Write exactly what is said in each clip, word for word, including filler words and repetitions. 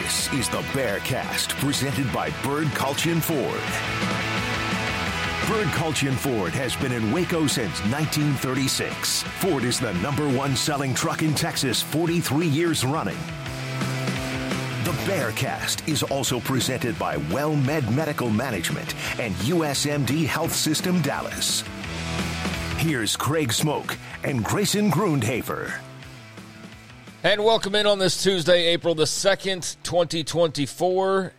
This is the Bearcast, presented by Bird Kultgen Ford. Bird Kultgen Ford has been in Waco since nineteen thirty-six. Ford is the number one selling truck in Texas forty-three years running. The Bearcast is also presented by WellMed Medical Management and U S M D Health System Dallas. Here's Craig Smoke and Grayson Grundhafer. And welcome in on this Tuesday, April the second, twenty twenty-four.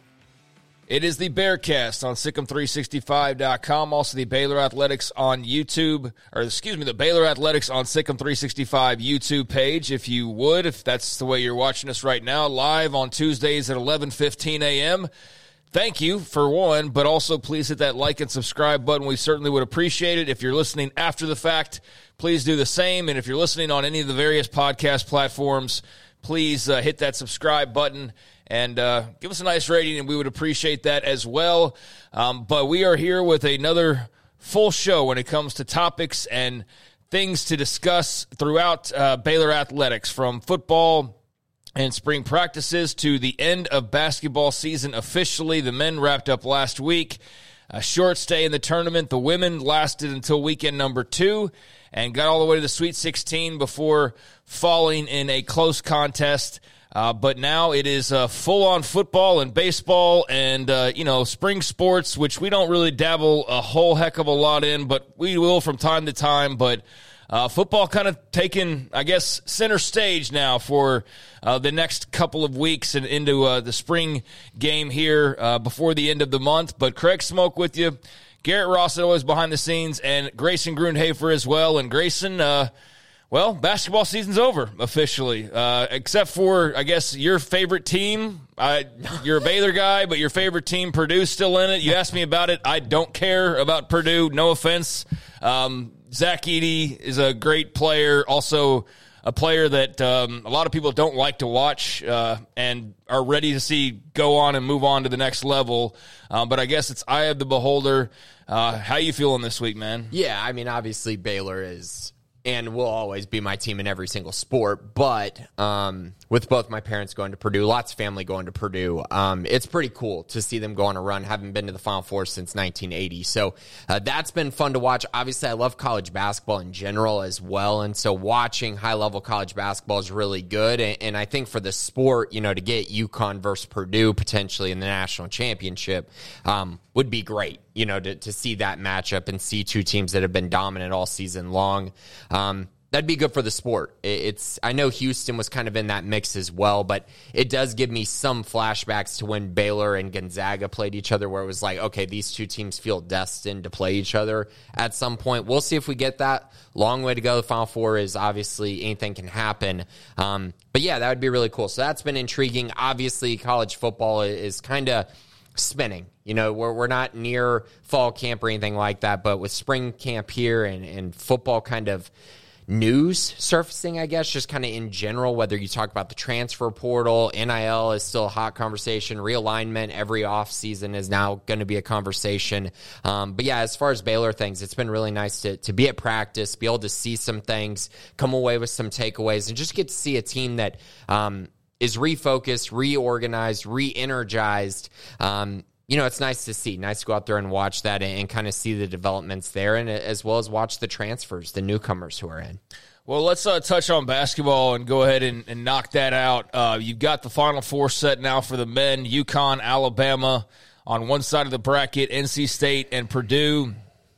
It is the Bearcast on Sic em three sixty-five dot com. Also the Baylor Athletics on YouTube, or excuse me, the Baylor Athletics on Sic em three sixty-five YouTube page, if you would, if that's the way you're watching us right now, live on Tuesdays at eleven fifteen a.m. Thank you, for one, but also please hit that like and subscribe button. We certainly would appreciate it. If you're listening after the fact, please do the same. And if you're listening on any of the various podcast platforms, please uh, hit that subscribe button and uh, give us a nice rating, and we would appreciate that as well. Um, but we are here with another full show when it comes to topics and things to discuss throughout uh, Baylor Athletics, from football and spring practices to the end of basketball season officially. The men wrapped up last week. A short stay in the tournament. The women lasted until weekend number two and got all the way to the Sweet sixteen before falling in a close contest. Uh, but now it is uh, full-on football and baseball and, uh, you know, spring sports, which we don't really dabble a whole heck of a lot in, but we will from time to time. But Uh, football kind of taking, I guess, center stage now for uh, the next couple of weeks and into uh, the spring game here uh, before the end of the month. But Craig Smoke with you, Garrett Ross always behind the scenes, and Grayson Grundhafer as well. And Grayson, uh, well, basketball season's over officially, uh, except for, I guess, your favorite team. I, you're a Baylor guy, but your favorite team, Purdue's still in it. You asked me about it. I don't care about Purdue. No offense. Um, Zach Edey is a great player, also a player that um, a lot of people don't like to watch uh, and are ready to see go on and move on to the next level. Uh, but I guess it's eye of the beholder. Uh, how you feeling this week, man? Yeah, I mean, obviously Baylor is and will always be my team in every single sport. But um, with both my parents going to Purdue, lots of family going to Purdue, um, it's pretty cool to see them go on a run. Haven't been to the Final Four since nineteen eighty. So uh, that's been fun to watch. Obviously, I love college basketball in general as well. And so watching high-level college basketball is really good. And, and I think for the sport, you know, to get UConn versus Purdue potentially in the national championship um, would be great. You know, to, to see that matchup and see two teams that have been dominant all season long. Um, that'd be good for the sport. It's I know Houston was kind of in that mix as well, but it does give me some flashbacks to when Baylor and Gonzaga played each other, where it was like, okay, these two teams feel destined to play each other at some point. We'll see if we get that. Long way to go. The Final Four is obviously anything can happen. Um, but yeah, that would be really cool. So that's been intriguing. Obviously, college football is kind of spinning. You know, we're, we're not near fall camp or anything like that, but with spring camp here and, and football kind of news surfacing, I guess, just kind of in general, whether you talk about the transfer portal, N I L is still a hot conversation, realignment every offseason is now going to be a conversation. Um, but yeah, as far as Baylor things, it's been really nice to, to be at practice, be able to see some things, come away with some takeaways, and just get to see a team that um, is refocused, reorganized, re-energized. Um, You know, it's nice to see. Nice to go out there and watch that and, and kind of see the developments there, and as well as watch the transfers, the newcomers who are in. Well, let's uh, touch on basketball and go ahead and, and knock that out. Uh, you've got the Final Four set now for the men, UConn, Alabama on one side of the bracket, N C State and Purdue.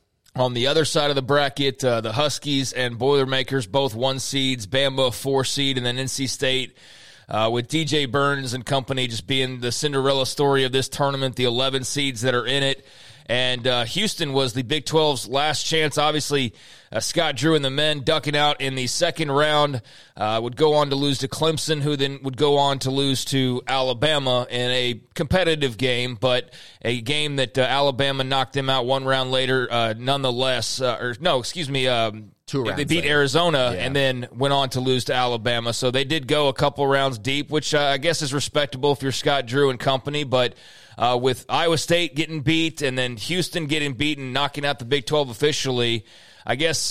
On the other side of the bracket, uh, the Huskies and Boilermakers, both one seeds, Bama four seed, and then N C State Uh, with D J Burns and company just being the Cinderella story of this tournament, the eleven seeds that are in it. And uh, Houston was the Big twelve's last chance. Obviously, uh, Scott Drew and the men ducking out in the second round uh, would go on to lose to Clemson, who then would go on to lose to Alabama in a competitive game, but a game that uh, Alabama knocked them out one round later uh, nonetheless. Uh, or no, excuse me, um, Two rounds they beat later. Arizona Yeah. and then went on to lose to Alabama. So they did go a couple rounds deep, which uh, I guess is respectable if you're Scott Drew and company. But uh, with Iowa State getting beat and then Houston getting beaten, knocking out the Big twelve officially, I guess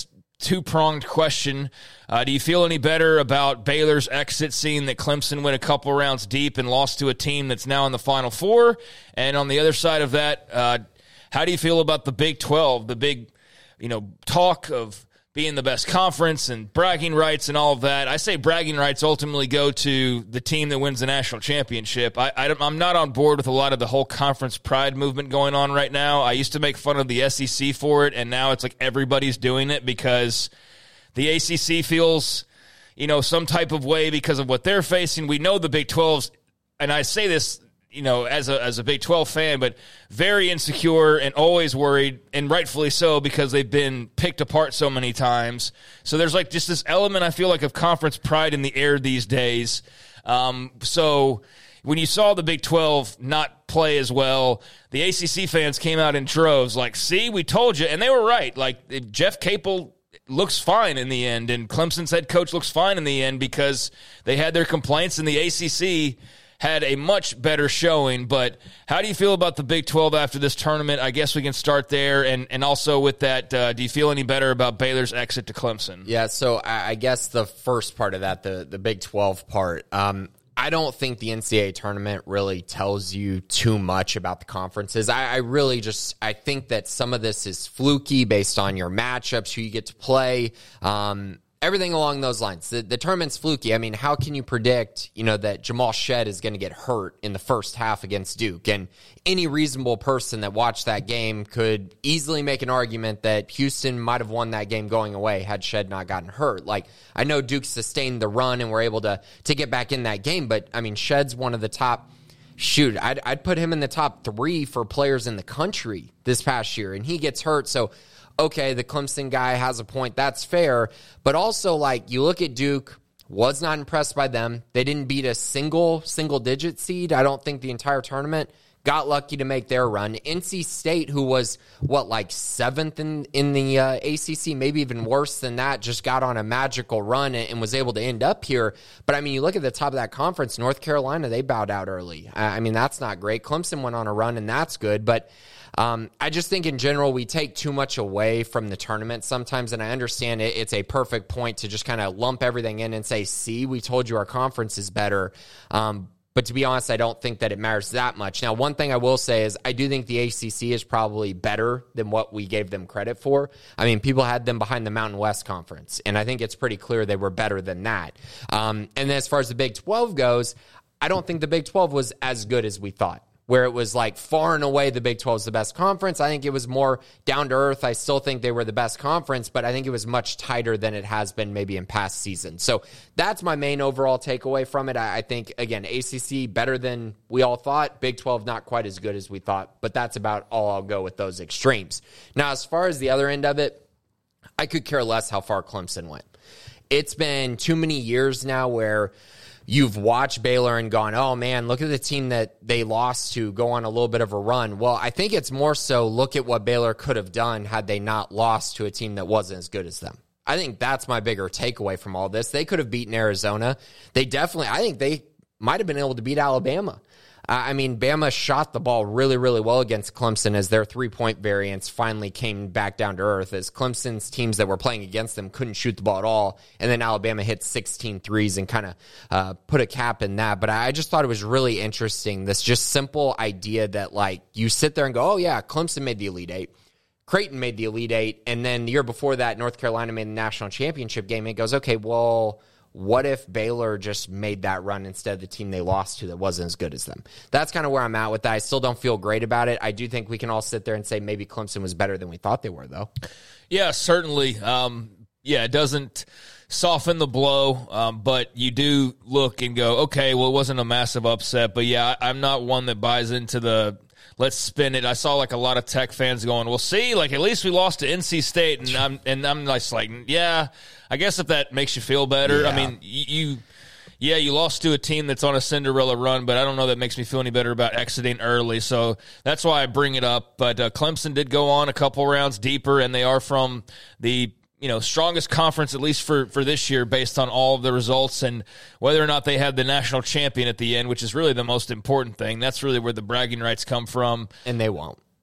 two-pronged question. Uh, do you feel any better about Baylor's exit, seeing that Clemson went a couple rounds deep and lost to a team that's now in the Final Four? And on the other side of that, uh, how do you feel about the Big twelve, the big, you know, talk of being the best conference and bragging rights and all of that? I say bragging rights ultimately go to the team that wins the national championship. I, I, I'm not on board with a lot of the whole conference pride movement going on right now. I used to make fun of the S E C for it, and now it's like everybody's doing it because the A C C feels, you know, some type of way because of what they're facing. We know the Big twelve's, and I say this, you know, as a as a Big twelve fan, but very insecure and always worried, and rightfully so, because they've been picked apart so many times. So there's like just this element, I feel like, of conference pride in the air these days. Um, so when you saw the Big twelve not play as well, the A C C fans came out in droves like, see, we told you. And they were right. Like, Jeff Capel looks fine in the end, and Clemson's head coach looks fine in the end because they had their complaints, and the A C C had a much better showing. But how do you feel about the Big twelve after this tournament? I guess we can start there. And, and also with that, uh, do you feel any better about Baylor's exit to Clemson? Yeah, so I guess the first part of that, the, the Big twelve part, um, I don't think the N C double A tournament really tells you too much about the conferences. I, I really just, I think that some of this is fluky based on your matchups, who you get to play, um, everything along those lines. The, the tournament's fluky. I mean, how can you predict, you know, that Jamal Shead is going to get hurt in the first half against Duke? And any reasonable person that watched that game could easily make an argument that Houston might have won that game going away had Shead not gotten hurt. Like, I know Duke sustained the run and were able to, to get back in that game, but, I mean, Shead's one of the top, shoot, I'd, I'd put him in the top three for players in the country this past year, and he gets hurt, so okay, the Clemson guy has a point. That's fair. But also, like, you look at Duke, was not impressed by them. They didn't beat a single, single-digit seed, I don't think, the entire tournament. Got lucky to make their run. N C State, who was, what, like seventh in, in the uh, A C C, maybe even worse than that, just got on a magical run and, and was able to end up here. But, I mean, you look at the top of that conference, North Carolina, they bowed out early. I mean, that's not great. Clemson went on a run, and that's good. But Um, I just think in general we take too much away from the tournament sometimes, and I understand it, it's a perfect point to just kind of lump everything in and say, see, we told you our conference is better. Um, but to be honest, I don't think that it matters that much. Now, one thing I will say is I do think the A C C is probably better than what we gave them credit for. I mean, people had them behind the Mountain West Conference, and I think it's pretty clear they were better than that. Um, and then as far as the Big twelve goes, I don't think the Big twelve was as good as we thought, where it was like far and away the Big twelve is the best conference. I think it was more down to earth. I still think they were the best conference, but I think it was much tighter than it has been maybe in past seasons. So that's my main overall takeaway from it. I think, again, A C C better than we all thought. Big twelve not quite as good as we thought, but that's about all I'll go with those extremes. Now, as far as the other end of it, I could care less how far Clemson went. It's been too many years now where you've watched Baylor and gone, oh, man, look at the team that they lost to go on a little bit of a run. Well, I think it's more so look at what Baylor could have done had they not lost to a team that wasn't as good as them. I think that's my bigger takeaway from all this. They could have beaten Arizona. They definitely, I think they might have been able to beat Alabama. I mean, Bama shot the ball really, really well against Clemson as their three-point variance finally came back down to earth, as Clemson's teams that were playing against them couldn't shoot the ball at all, and then Alabama hit sixteen threes and kind of uh, put a cap in that. But I just thought it was really interesting, this just simple idea that, like, you sit there and go, oh, yeah, Clemson made the Elite Eight. Creighton made the Elite Eight, and then the year before that, North Carolina made the national championship game. And it goes, okay, well, what if Baylor just made that run instead of the team they lost to that wasn't as good as them? That's kind of where I'm at with that. I still don't feel great about it. I do think we can all sit there and say maybe Clemson was better than we thought they were, though. Yeah, certainly. Um, yeah, it doesn't soften the blow, um, but you do look and go, okay, well, it wasn't a massive upset. But, yeah, I'm not one that buys into the let's spin it. I saw like a lot of Tech fans going, well, see, like at least we lost to N C State. And I'm, and I'm just like, yeah, I guess if that makes you feel better. Yeah. I mean, you, yeah, you lost to a team that's on a Cinderella run, but I don't know that makes me feel any better about exiting early. So that's why I bring it up. But uh, Clemson did go on a couple rounds deeper, and they are from the you know, strongest conference, at least for, for this year, based on all of the results and whether or not they had the national champion at the end, which is really the most important thing. That's really where the bragging rights come from. And they won't.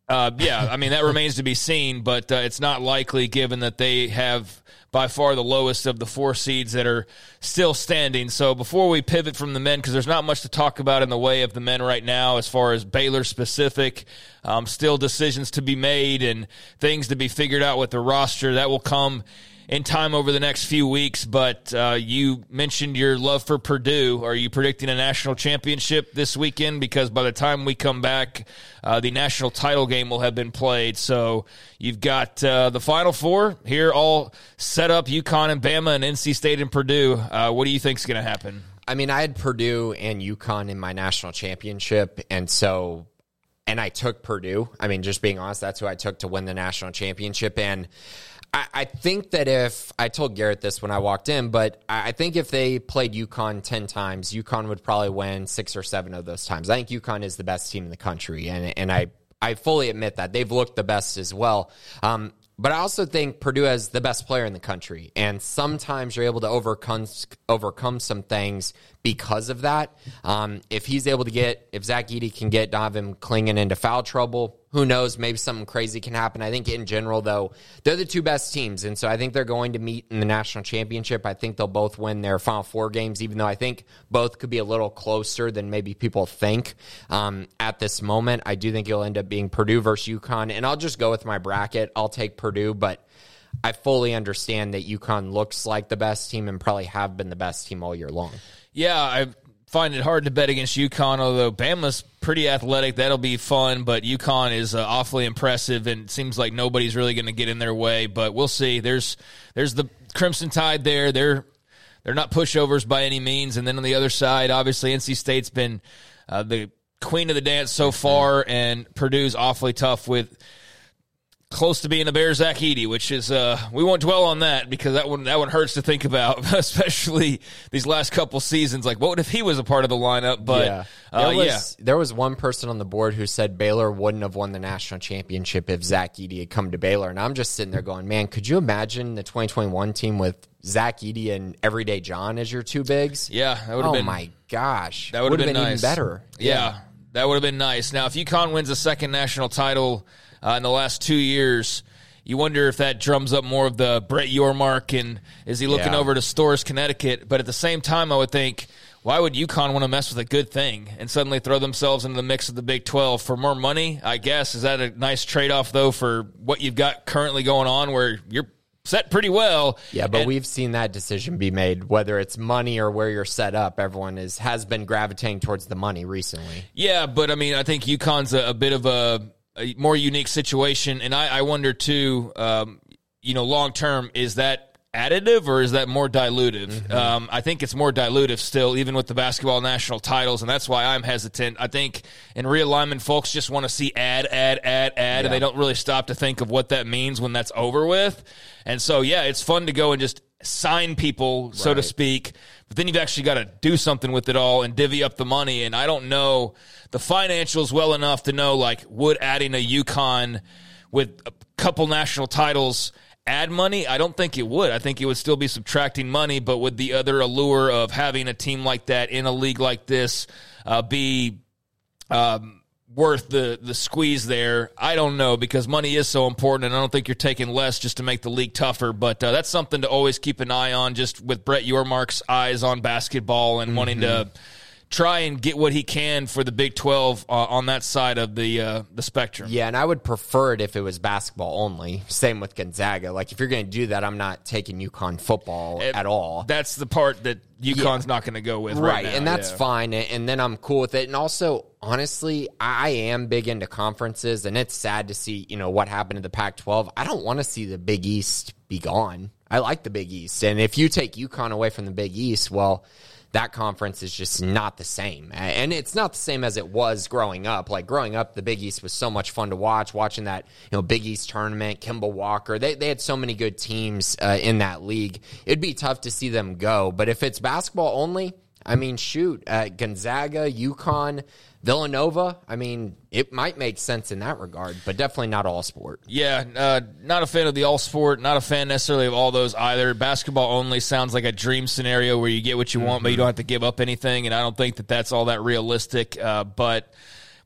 Uh, yeah, I mean, that remains to be seen, but uh, it's not likely given that they have by far the lowest of the four seeds that are still standing. So before we pivot from the men, because there's not much to talk about in the way of the men right now as far as Baylor specific, um, still decisions to be made and things to be figured out with the roster. That will come in time over the next few weeks, but uh, you mentioned your love for Purdue. Are you predicting a national championship this weekend? Because by the time we come back, uh, the national title game will have been played. So you've got uh, the Final Four here all set up, UConn and Bama and N C State and Purdue. Uh, what do you think is going to happen? I mean, I had Purdue and UConn in my national championship, and so and I took Purdue. I mean, just being honest, that's who I took to win the national championship, and I, I think that if, I told Garrett this when I walked in, but I think if they played UConn ten times, UConn would probably win six or seven of those times. I think UConn is the best team in the country, and and I, I fully admit that. They've looked the best as well. Um, but I also think Purdue has the best player in the country, and sometimes you're able to overcome overcome some things because of that. Um, if he's able to get, if Zach Edey can get Donovan Clingan into foul trouble, who knows, maybe something crazy can happen. I think in general, though, they're the two best teams, and so I think they're going to meet in the national championship. I think they'll both win their Final Four games, even though I think both could be a little closer than maybe people think um, at this moment. I do think it'll end up being Purdue versus UConn, and I'll just go with my bracket. I'll take Purdue, but I fully understand that UConn looks like the best team and probably have been the best team all year long. Yeah, I find it hard to bet against UConn, although Bama's pretty athletic. That'll be fun, but UConn is uh, awfully impressive, and it seems like nobody's really going to get in their way, but we'll see. There's there's the Crimson Tide there. They're they're not pushovers by any means, and then on the other side, obviously, N C State's been uh, the queen of the dance so far, and Purdue's awfully tough with close to being a Bear Zach Edey, which is, uh, we won't dwell on that because that one, that one hurts to think about, especially these last couple seasons. Like, what if he was a part of the lineup? But, yeah. Uh, there, was, yeah. there was one person on the board who said Baylor wouldn't have won the national championship if Zach Edey had come to Baylor. And I'm just sitting there going, man, could you imagine the twenty twenty-one team with Zach Edey and Everyday John as your two bigs? Yeah, that would have oh been. Oh, my gosh. That would have been, been nice. even better. Yeah, yeah. that would have been nice. Now, if UConn wins a second national title uh, in the last two years, you wonder if that drums up more of the Brett Yormark, and is he looking yeah. over to Storrs, Connecticut? But at the same time, I would think, why would UConn want to mess with a good thing and suddenly throw themselves into the mix of the Big twelve for more money? I guess. Is that a nice trade-off, though, for what you've got currently going on where you're set pretty well? Yeah, but and, we've seen that decision be made, whether it's money or where you're set up. Everyone is has been gravitating towards the money recently. Yeah, but, I mean, I think UConn's a, a bit of a – a more unique situation, and I, I wonder too, um, you know, long term, is that additive or is that more dilutive? Mm-hmm. Um, I think it's more dilutive still, even with the basketball national titles, and that's why I'm hesitant. I think in realignment, folks just want to see add, add, add, add, yeah. and they don't really stop to think of what that means when that's over with. And so, yeah, it's fun to go and just sign people, so right. to speak, but then you've actually got to do something with it all and divvy up the money, and I don't know the financials well enough to know, like, would adding a UConn with a couple national titles add money? I don't think it would. I think it would still be subtracting money, but would the other allure of having a team like that in a league like this uh, be um, worth the, the squeeze there? I don't know, because money is so important, and I don't think you're taking less just to make the league tougher, but uh, that's something to always keep an eye on, just with Brett Yormark's eyes on basketball and mm-hmm. wanting to try and get what he can for the Big twelve uh, on that side of the uh, the spectrum. Yeah, and I would prefer it if it was basketball only. Same with Gonzaga. Like, if you're going to do that, I'm not taking UConn football it, at all. That's the part that UConn's yeah. not going to go with right, right now. And that's yeah. fine, and then I'm cool with it. And also, honestly, I am big into conferences, and it's sad to see, you know, what happened to the Pac twelve. I don't want to see the Big East be gone. I like the Big East, and if you take UConn away from the Big East, well, that conference is just not the same. And it's not the same as it was growing up. Like, growing up, the Big East was so much fun to watch, watching that, you know, Big East tournament, Kemba Walker. They they had so many good teams uh, in that league. It'd be tough to see them go. But if it's basketball only, I mean, shoot, uh, Gonzaga, UConn, Villanova, I mean, it might make sense in that regard, but definitely not all sport. Yeah, uh, not a fan of the all sport, not a fan necessarily of all those either. Basketball only sounds like a dream scenario where you get what you want, mm-hmm. but you don't have to give up anything, and I don't think that that's all that realistic. Uh, but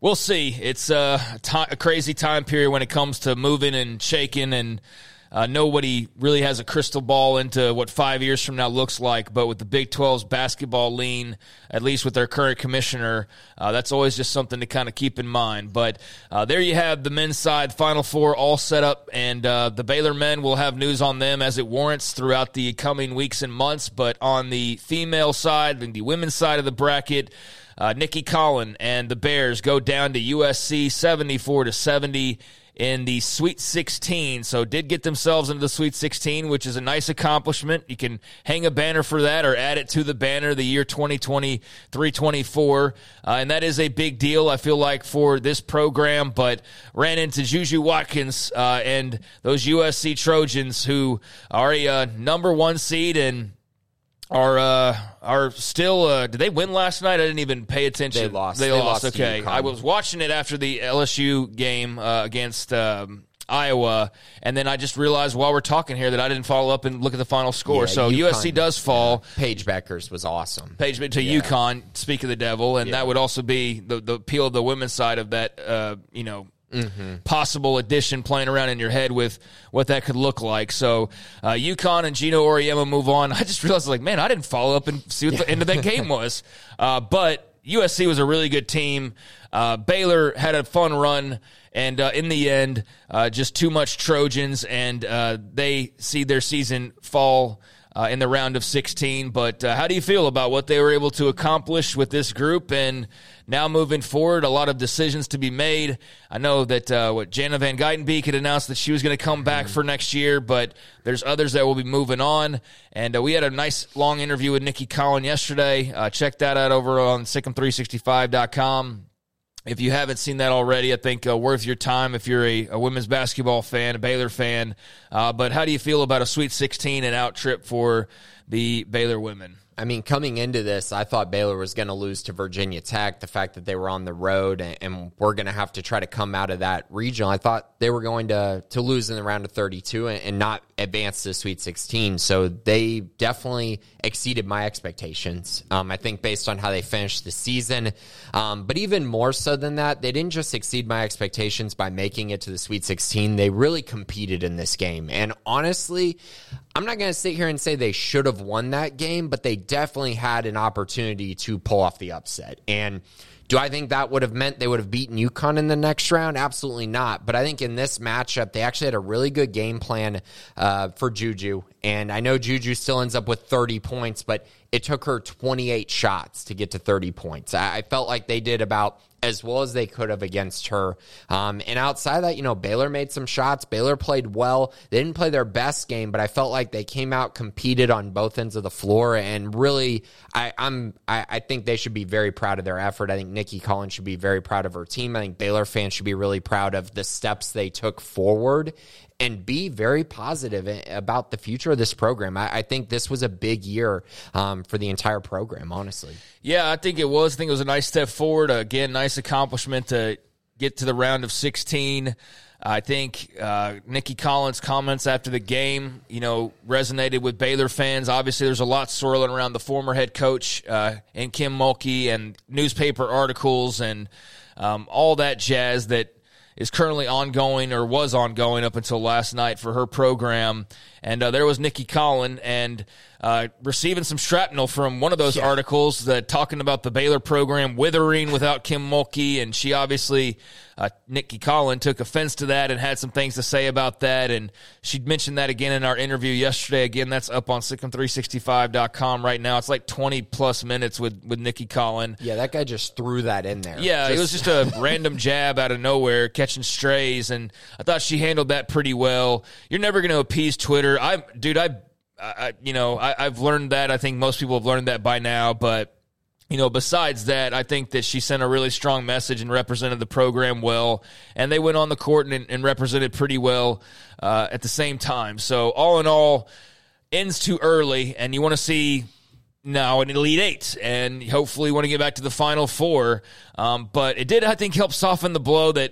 We'll see. It's a, t- a crazy time period when it comes to moving and shaking, and uh, nobody really has a crystal ball into what five years from now looks like. But with the Big twelve's basketball lean, at least with their current commissioner, uh, that's always just something to kind of keep in mind. But uh, there you have the men's side Final Four all set up, and uh, the Baylor men will have news on them as it warrants throughout the coming weeks and months. But on the female side and the women's side of the bracket, Uh, Nikki Collin and the Bears go down to U S C seventy-four to seventy in the Sweet sixteen. So did get themselves into the Sweet sixteen, which is a nice accomplishment. You can hang a banner for that or add it to the banner the year twenty twenty-three twenty-four. Uh, and that is a big deal, I feel like, for this program. But ran into Juju Watkins uh, and those U S C Trojans, who are a uh, number one seed and Are uh are still uh did they win last night? I didn't even pay attention. They lost. They, they lost. lost Okay. I was watching it after the L S U game uh, against um, Iowa, and then I just realized while we're talking here that I didn't follow up and look at the final score. Yeah, so UConn, U S C does fall. Yeah. Paige Beckers was awesome. Paige to yeah. UConn, speak of the devil, and yeah. that would also be the the appeal of the women's side of that uh, you know, Mm-hmm. possible addition playing around in your head with what that could look like. So uh, UConn and Gino Auriemma move on. I just realized, like, man, I didn't follow up and see what the end of that game was. Uh, but U S C was a really good team. Uh, Baylor had a fun run, and uh, in the end, uh, just too much Trojans, and uh, they see their season fall Uh, in the round of sixteen. But uh, how do you feel about what they were able to accomplish with this group? And now moving forward, a lot of decisions to be made. I know that uh, what Jana Van Geitenbeek had announced that she was going to come back for next year, but there's others that will be moving on. And uh, we had a nice long interview with Nikki Collin yesterday. Uh, check that out over on Sikkim three sixty-five dot com. If you haven't seen that already, I think uh, worth your time if you're a, a women's basketball fan, a Baylor fan. Uh, but how do you feel about a Sweet sixteen and out trip for the Baylor women? I mean, coming into this, I thought Baylor was going to lose to Virginia Tech. The fact that they were on the road and, and we're going to have to try to come out of that regional, I thought they were going to to lose in the round of thirty-two and, and not advance to the Sweet sixteen. So they definitely exceeded my expectations, um, I think, based on how they finished the season. Um, but even more so than that, they didn't just exceed my expectations by making it to the Sweet sixteen. They really competed in this game. And honestly, I'm not going to sit here and say they should have won that game, but they definitely had an opportunity to pull off the upset. And do I think that would have meant they would have beaten UConn in the next round? Absolutely not. But I think in this matchup, they actually had a really good game plan uh, for Juju. And I know Juju still ends up with thirty points, but it took her twenty-eight shots to get to thirty points. I, I felt like they did about as well as they could have against her. Um, and outside of that, you know, Baylor made some shots. Baylor played well. They didn't play their best game, but I felt like they came out, competed on both ends of the floor, and really, I, I'm, I, I think they should be very proud of their effort. I think Nikki Collin should be very proud of her team. I think Baylor fans should be really proud of the steps they took forward and be very positive about the future of this program. I, I think this was a big year um, for the entire program, honestly. Yeah, I think it was. I think it was a nice step forward. Again, nice accomplishment to get to the round of sixteen. I think uh, Nikki Collins' comments after the game, you know, resonated with Baylor fans. Obviously, there's a lot swirling around the former head coach uh, and Kim Mulkey and newspaper articles and um, all that jazz that is currently ongoing or was ongoing up until last night for her program. And uh, there was Nikki Collin and uh, receiving some shrapnel from one of those yeah. articles that talking about the Baylor program withering without Kim Mulkey. And she obviously, uh, Nikki Collin, took offense to that and had some things to say about that. And she mentioned that again in our interview yesterday. Again, that's up on Sikkim three sixty-five dot com right now. It's like twenty plus minutes with, with Nikki Collin. Yeah, that guy just threw that in there. Yeah, just... it was just a random jab out of nowhere, catching strays. And I thought she handled that pretty well. You're never going to appease Twitter. I, dude, I, I you know, I, I've learned that. I think most people have learned that by now. But, you know, besides that, I think that she sent a really strong message and represented the program well. And they went on the court and, and represented pretty well uh, at the same time. So all in all, ends too early, and you want to see now an Elite Eight, and hopefully want to get back to the Final Four. Um, but it did, I think, help soften the blow that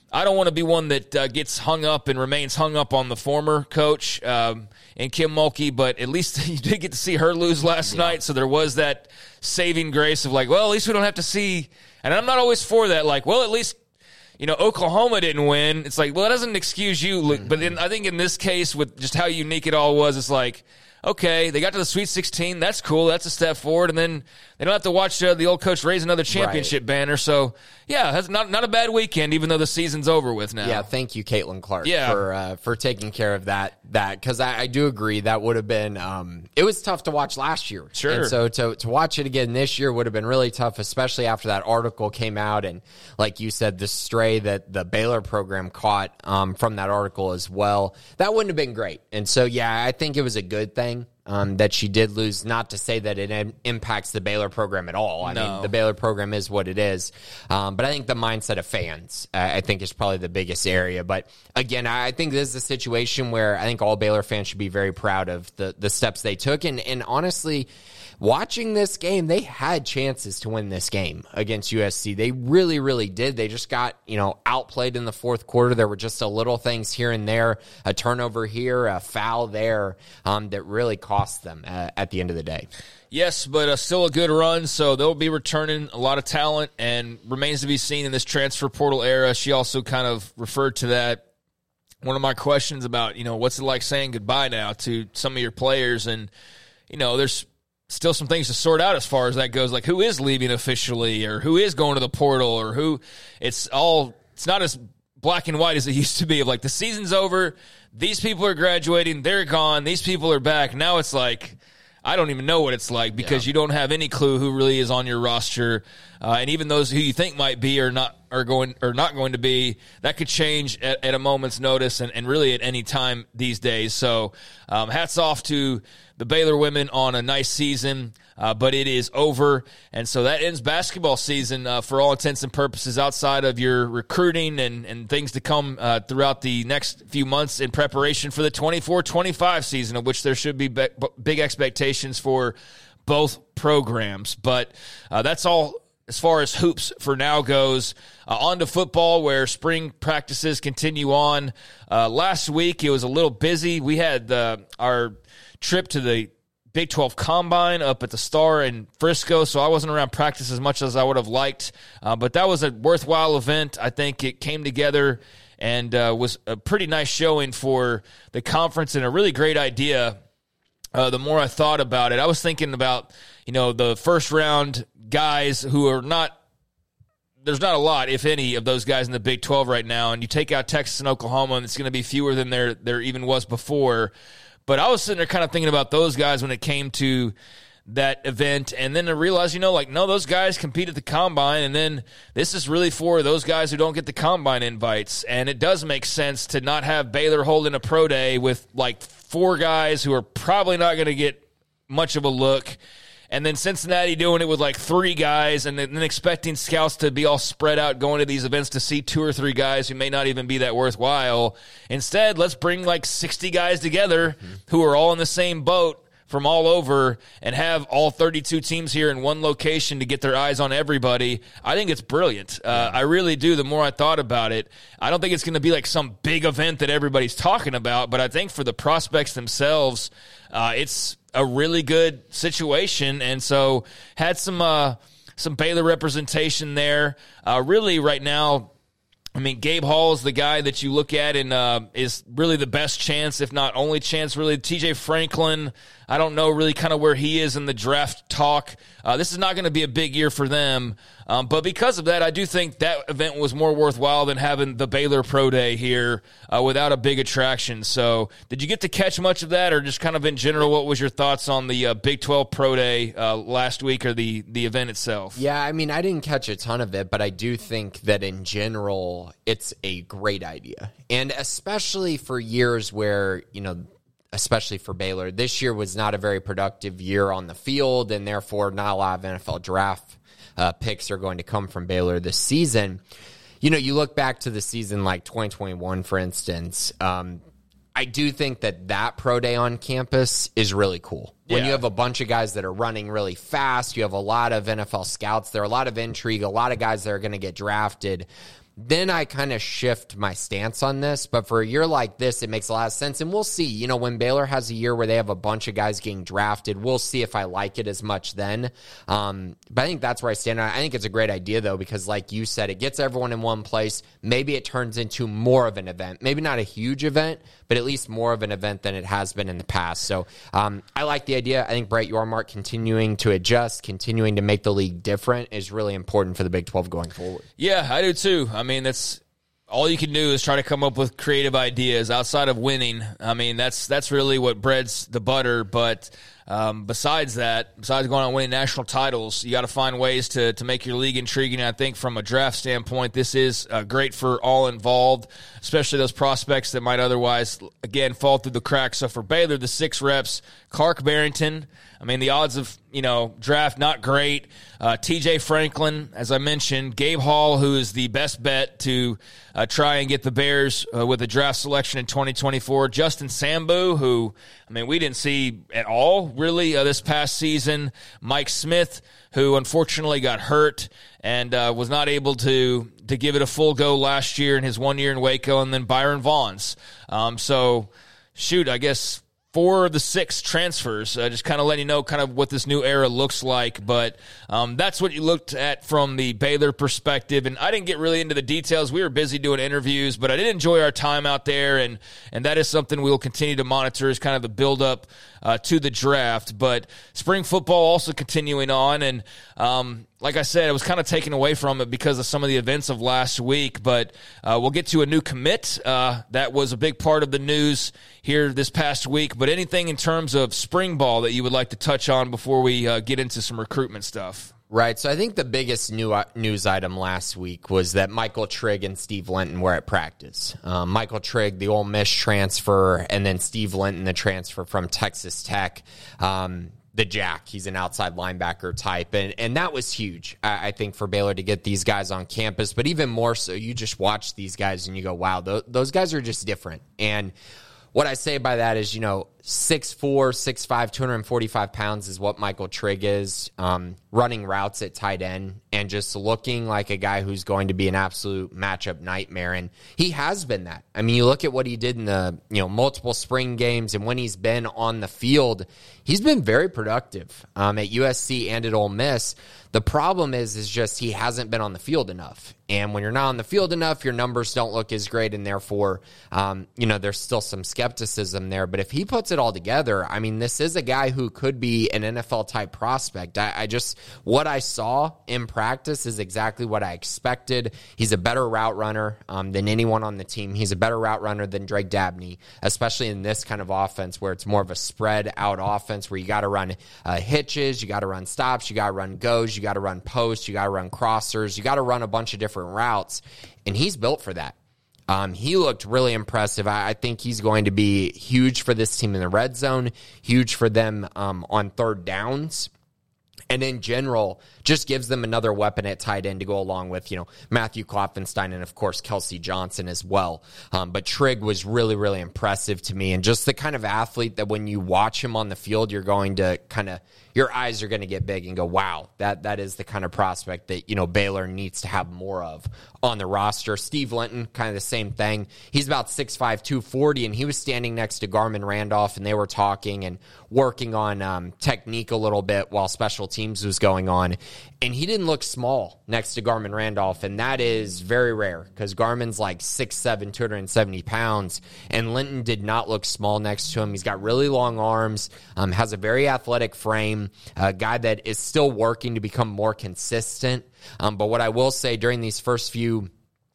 I don't want to be one that uh, gets hung up and remains hung up on the former coach um, and Kim Mulkey, but at least you did get to see her lose last yeah. night, so there was that saving grace of like, well, at least we don't have to see, and I'm not always for that, like, well, at least, you know, Oklahoma didn't win. It's like, well, that doesn't excuse you, mm-hmm. but then I think in this case, with just how unique it all was, it's like, okay, they got to the Sweet sixteen. That's cool. That's a step forward. And then they don't have to watch uh, the old coach raise another championship right. banner. So, yeah, that's not not a bad weekend, even though the season's over with now. Yeah, thank you, Caitlin Clark, yeah. for uh, for taking care of that. That because I, I do agree that would have been um, it was tough to watch last year. Sure. And so to to watch it again this year would have been really tough, especially after that article came out and, like you said, the stray that the Baylor program caught um, from that article as well. That wouldn't have been great. And so, yeah, I think it was a good thing. Um, that she did lose, not to say that it im- impacts the Baylor program at all. I no. mean, the Baylor program is what it is. Um, but I think the mindset of fans, uh, I think, is probably the biggest area. But again, I think this is a situation where I think all Baylor fans should be very proud of the, the steps they took. And, and honestly, watching this game, they had chances to win this game against U S C. They really, really did. They just got, you know, outplayed in the fourth quarter. There were just a little things here and there, a turnover here, a foul there, um, that really cost them uh, at the end of the day. Yes, but uh, still a good run, so they'll be returning a lot of talent and remains to be seen in this transfer portal era. She also kind of referred to that. One of my questions about, you know, what's it like saying goodbye now to some of your players, and, you know, there's still some things to sort out as far as that goes, like who is leaving officially or who is going to the portal or who it's all it's not as black and white as it used to be of like the season's over, these people are graduating, they're gone, these people are back. Now it's like I don't even know what it's like because yeah. you don't have any clue who really is on your roster, uh, and even those who you think might be or not are going or not going to be, that could change at, at a moment's notice and, and really at any time these days. So um, hats off to the Baylor women on a nice season, uh, but it is over. And so that ends basketball season uh, for all intents and purposes outside of your recruiting and, and things to come uh, throughout the next few months in preparation for the twenty-four twenty-five season, of which there should be be- big expectations for both programs. But uh, that's all as far as hoops for now goes. Uh, on to football, where spring practices continue on. Uh, last week, it was a little busy. We had uh, our trip to the Big twelve Combine up at the Star in Frisco, so I wasn't around practice as much as I would have liked. Uh, but that was a worthwhile event. I think it came together and uh, was a pretty nice showing for the conference and a really great idea. Uh, the more I thought about it, I was thinking about, you know, the first round guys who are not, there's not a lot, if any, of those guys in the Big twelve right now. And you take out Texas and Oklahoma, and it's going to be fewer than there, there even was before. But I was sitting there kind of thinking about those guys when it came to that event. And then I realized, you know, like, no, those guys compete at the Combine. And then this is really for those guys who don't get the Combine invites. And it does make sense to not have Baylor holding a pro day with like four guys who are probably not going to get much of a look. And then Cincinnati doing it with like three guys and then expecting scouts to be all spread out going to these events to see two or three guys who may not even be that worthwhile. Instead, let's bring like sixty guys together mm-hmm. who are all in the same boat from all over and have all thirty-two teams here in one location to get their eyes on everybody. I think it's brilliant. Uh, I really do. The more I thought about it, I don't think it's going to be like some big event that everybody's talking about, but I think for the prospects themselves, uh, it's a really good situation. And so had some uh, some Baylor representation there. Uh, really right now, I mean, Gabe Hall is the guy that you look at and uh, is really the best chance, if not only chance, really. T J Franklin, I don't know really kind of where he is in the draft talk. Uh, this is not going to be a big year for them. Um, but because of that, I do think that event was more worthwhile than having the Baylor Pro Day here uh, without a big attraction. So did you get to catch much of that, or just kind of in general, what was your thoughts on the uh, Big twelve Pro Day uh, last week, or the, the event itself? Yeah, I mean, I didn't catch a ton of it, but I do think that in general, it's a great idea. And especially for years where, you know, especially for Baylor, this year was not a very productive year on the field, and therefore not a lot of N F L draft uh, picks are going to come from Baylor this season. You know, you look back to the season like twenty twenty-one, for instance, um, I do think that that pro day on campus is really cool. When yeah. you have a bunch of guys that are running really fast, you have a lot of N F L scouts, there are a lot of intrigue, a lot of guys that are going to get drafted. then I kind of shift my stance on this. But for a year like this, it makes a lot of sense. And we'll see, you know, when Baylor has a year where they have a bunch of guys getting drafted, we'll see if I like it as much then. Um, but I think that's where I stand. I think it's a great idea, though, because like you said, it gets everyone in one place. Maybe it turns into more of an event. Maybe not a huge event, but at least more of an event than it has been in the past. So um, I like the idea. I think Brett Yormark continuing to adjust, continuing to make the league different is really important for the Big twelve going forward. Yeah, I do too. I mean, that's all you can do is try to come up with creative ideas outside of winning. I mean, that's that's really what breads the butter. But um, besides that, besides going on winning national titles, you got to find ways to to make your league intriguing. And I think from a draft standpoint, this is uh, great for all involved, especially those prospects that might otherwise, again, fall through the cracks. So for Baylor, the six reps, Clark Barrington. I mean, the odds of, you know, draft, not great. Uh, T J Franklin, as I mentioned. Gabe Hall, who is the best bet to uh, try and get the Bears uh, with a draft selection in twenty twenty-four. Justin Sambu, who, I mean, we didn't see at all, really, uh, this past season. Mike Smith, who unfortunately got hurt and uh, was not able to to give it a full go last year in his one year in Waco. And then Byron Vaughns. Um, so, shoot, I guess four of the six transfers, uh, just kind of letting you know kind of what this new era looks like. But um, that's what you looked at from the Baylor perspective. And I didn't get really into the details. We were busy doing interviews, but I did enjoy our time out there. And, and that is something we'll continue to monitor as kind of the build-up uh, to the draft. But spring football also continuing on. And um, like I said, I was kind of taken away from it because of some of the events of last week. But uh, we'll get to a new commit. Uh, that was a big part of the news here this past week. But anything in terms of spring ball that you would like to touch on before we uh, get into some recruitment stuff? Right. So I think the biggest new uh, news item last week was that Michael Trigg and Steve Linton were at practice. Um, Michael Trigg, the Ole Miss transfer, and then Steve Linton, the transfer from Texas Tech. Um, the Jack, he's an outside linebacker type. And, and that was huge, I, I think, for Baylor to get these guys on campus. But even more so, you just watch these guys and you go, wow, th- those guys are just different. And what I say by that is, you know, six four, six five, two hundred forty-five pounds is what Michael Trigg is, um, running routes at tight end and just looking like a guy who's going to be an absolute matchup nightmare. And he has been that. I mean, you look at what he did in the, you know, multiple spring games and when he's been on the field, he's been very productive um, at U S C and at Ole Miss. The problem is, is just he hasn't been on the field enough. And when you're not on the field enough, your numbers don't look as great. And therefore, um, you know, there's still some skepticism there. But if he puts it all together, I mean, this is a guy who could be an N F L type prospect. I, I just, what I saw in practice is exactly what I expected. He's a better route runner um, than anyone on the team. He's a better route runner than Drake Dabney, especially in this kind of offense where it's more of a spread out offense where you got to run uh, hitches, you got to run stops, you got to run goes, you got to run posts, you got to run crossers, you got to run a bunch of different routes, and he's built for that. Um, he looked really impressive. I, I think he's going to be huge for this team in the red zone, huge for them um, on third downs. And in general, just gives them another weapon at tight end to go along with, you know, Matthew Klopfenstein and, of course, Kelsey Johnson as well. Um, but Trigg was really, really impressive to me. And just the kind of athlete that when you watch him on the field, you're going to kind of, your eyes are going to get big and go, wow, that that is the kind of prospect that, you know, Baylor needs to have more of on the roster. Steve Linton, kind of the same thing. He's about six five, two forty, and he was standing next to Garmin Randolph, and they were talking and working on um, technique a little bit while special teams was going on. And he didn't look small next to Garmin Randolph, and that is very rare because Garmin's like six seven, two hundred seventy pounds, and Linton did not look small next to him. He's got really long arms, um, has a very athletic frame, a guy that is still working to become more consistent. Um, but what I will say during these first few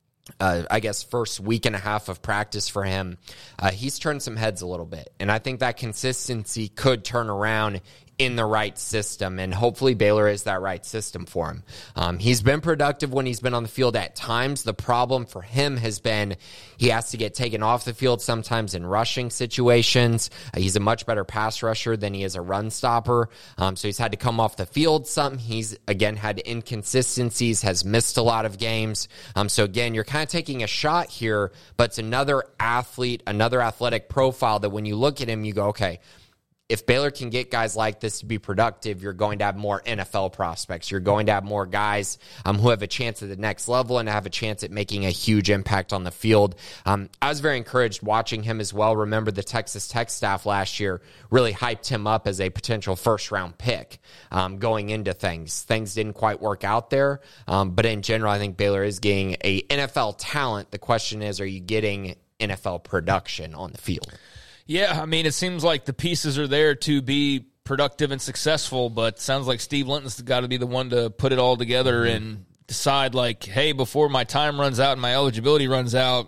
Uh, I guess, first week and a half of practice for him, uh, he's turned some heads a little bit. And I think that consistency could turn around in the right system, and hopefully Baylor is that right system for him. Um, he's been productive when he's been on the field at times. The problem for him has been he has to get taken off the field sometimes in rushing situations. Uh, he's a much better pass rusher than he is a run stopper, um, so he's had to come off the field some. He's, again, had inconsistencies, has missed a lot of games. Um, so, again, you're kind of taking a shot here, but it's another athlete, another athletic profile that when you look at him, you go, okay, if Baylor can get guys like this to be productive, you're going to have more N F L prospects. You're going to have more guys um, who have a chance at the next level and have a chance at making a huge impact on the field. Um, I was very encouraged watching him as well. Remember, the Texas Tech staff last year really hyped him up as a potential first-round pick um, going into things. Things didn't quite work out there, um, but in general, I think Baylor is getting a N F L talent. The question is, are you getting N F L production on the field? Yeah, I mean, it seems like the pieces are there to be productive and successful, but sounds like Steve Linton's got to be the one to put it all together mm-hmm. and decide, like, hey, before my time runs out and my eligibility runs out,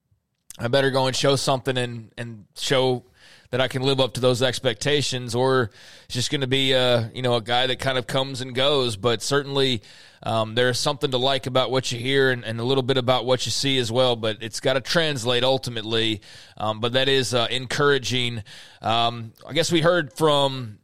I better go and show something and, and show that I can live up to those expectations, or it's just going to be a, you know, a guy that kind of comes and goes. But certainly um, there's something to like about what you hear and, and a little bit about what you see as well, but it's got to translate ultimately. Um, but that is uh, encouraging. Um, I guess we heard from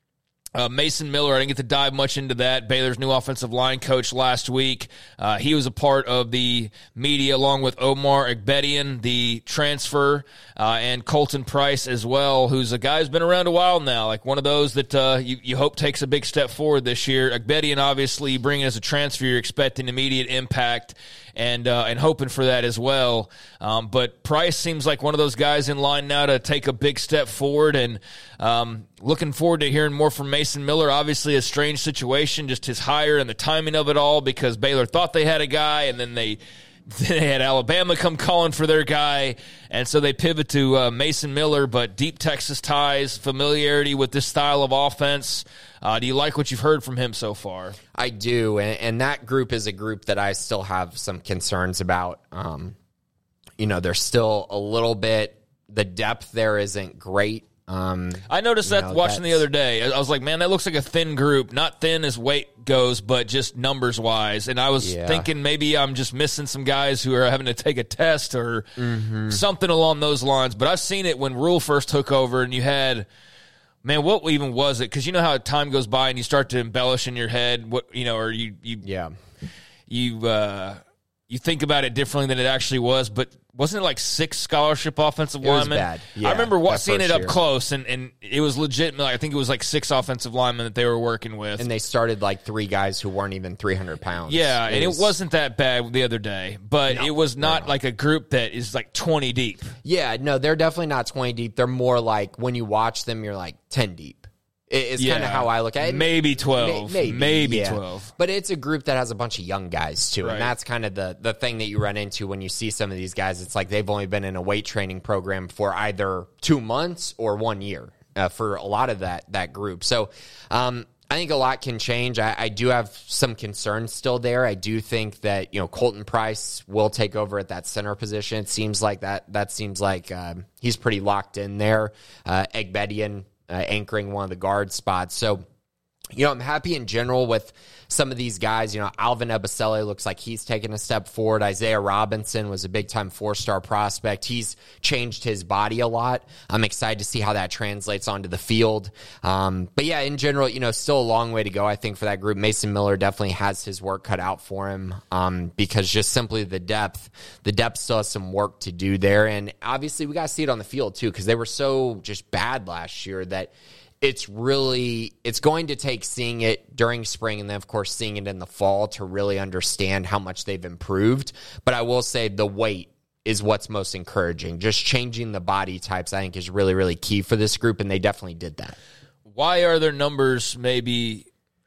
Uh, Mason Miller. I didn't get to dive much into that. Baylor's new offensive line coach last week. Uh, he was a part of the media along with Omar Egbedian, the transfer, uh, and Colton Price as well, who's a guy who's been around a while now, like one of those that uh, you, you hope takes a big step forward this year. Egbedian, obviously, bringing as a transfer, you're expecting immediate impact and uh, and hoping for that as well. Um, but Price seems like one of those guys in line now to take a big step forward, and um, looking forward to hearing more from Mason Miller. Obviously a strange situation, just his hire and the timing of it all, because Baylor thought they had a guy, and then they they had Alabama come calling for their guy, and so they pivot to uh, Mason Miller, but deep Texas ties, familiarity with this style of offense. Uh, do you like what you've heard from him so far? I do, and, and that group is a group that I still have some concerns about. Um, you know, there's still a little bit, the depth there isn't great. Um, I noticed that know, watching the other day. I was like, man, that looks like a thin group. Not thin as weight goes, but just numbers-wise. And I was yeah. thinking maybe I'm just missing some guys who are having to take a test or mm-hmm. something along those lines. But I've seen it when Rule first took over and you had – man, what even was it? Because you know how time goes by and you start to embellish in your head, what you know, or you you yeah, you uh, you think about it differently than it actually was. But wasn't it like six scholarship offensive it linemen? Was bad. Yeah, I remember what, seeing it up year. close, and, and it was legit. I think it was like six offensive linemen that they were working with, and they started like three guys who weren't even three hundred pounds. Yeah, it and was, it wasn't that bad the other day, but no, it was not no. like a group that is like twenty deep. Yeah, no, they're definitely not twenty deep. They're more like when you watch them, you're like ten deep. It's yeah, kind of how I look at it. Maybe twelve. Maybe, maybe yeah. twelve. But it's a group that has a bunch of young guys, too. Right. And that's kind of the, the thing that you run into when you see some of these guys. It's like they've only been in a weight training program for either two months or one year uh, for a lot of that that group. So um, I think a lot can change. I, I do have some concerns still there. I do think that, you know, Colton Price will take over at that center position. It seems like that. That seems like um, he's pretty locked in there. Uh, Egbedian, Uh, anchoring one of the guard spots. So, you know, I'm happy in general with some of these guys. You know, Alvin Ebasele looks like he's taken a step forward. Isaiah Robinson was a big-time four-star prospect. He's changed his body a lot. I'm excited to see how that translates onto the field. Um, but, yeah, in general, you know, still a long way to go, I think, for that group. Mason Miller definitely has his work cut out for him um, because just simply the depth, the depth still has some work to do there. And, obviously, we got to see it on the field, too, because they were so just bad last year that – it's really, it's going to take seeing it during spring and then, of course, seeing it in the fall to really understand how much they've improved. But I will say the weight is what's most encouraging. Just changing the body types, I think, is really, really key for this group, and they definitely did that. Why are their numbers maybe,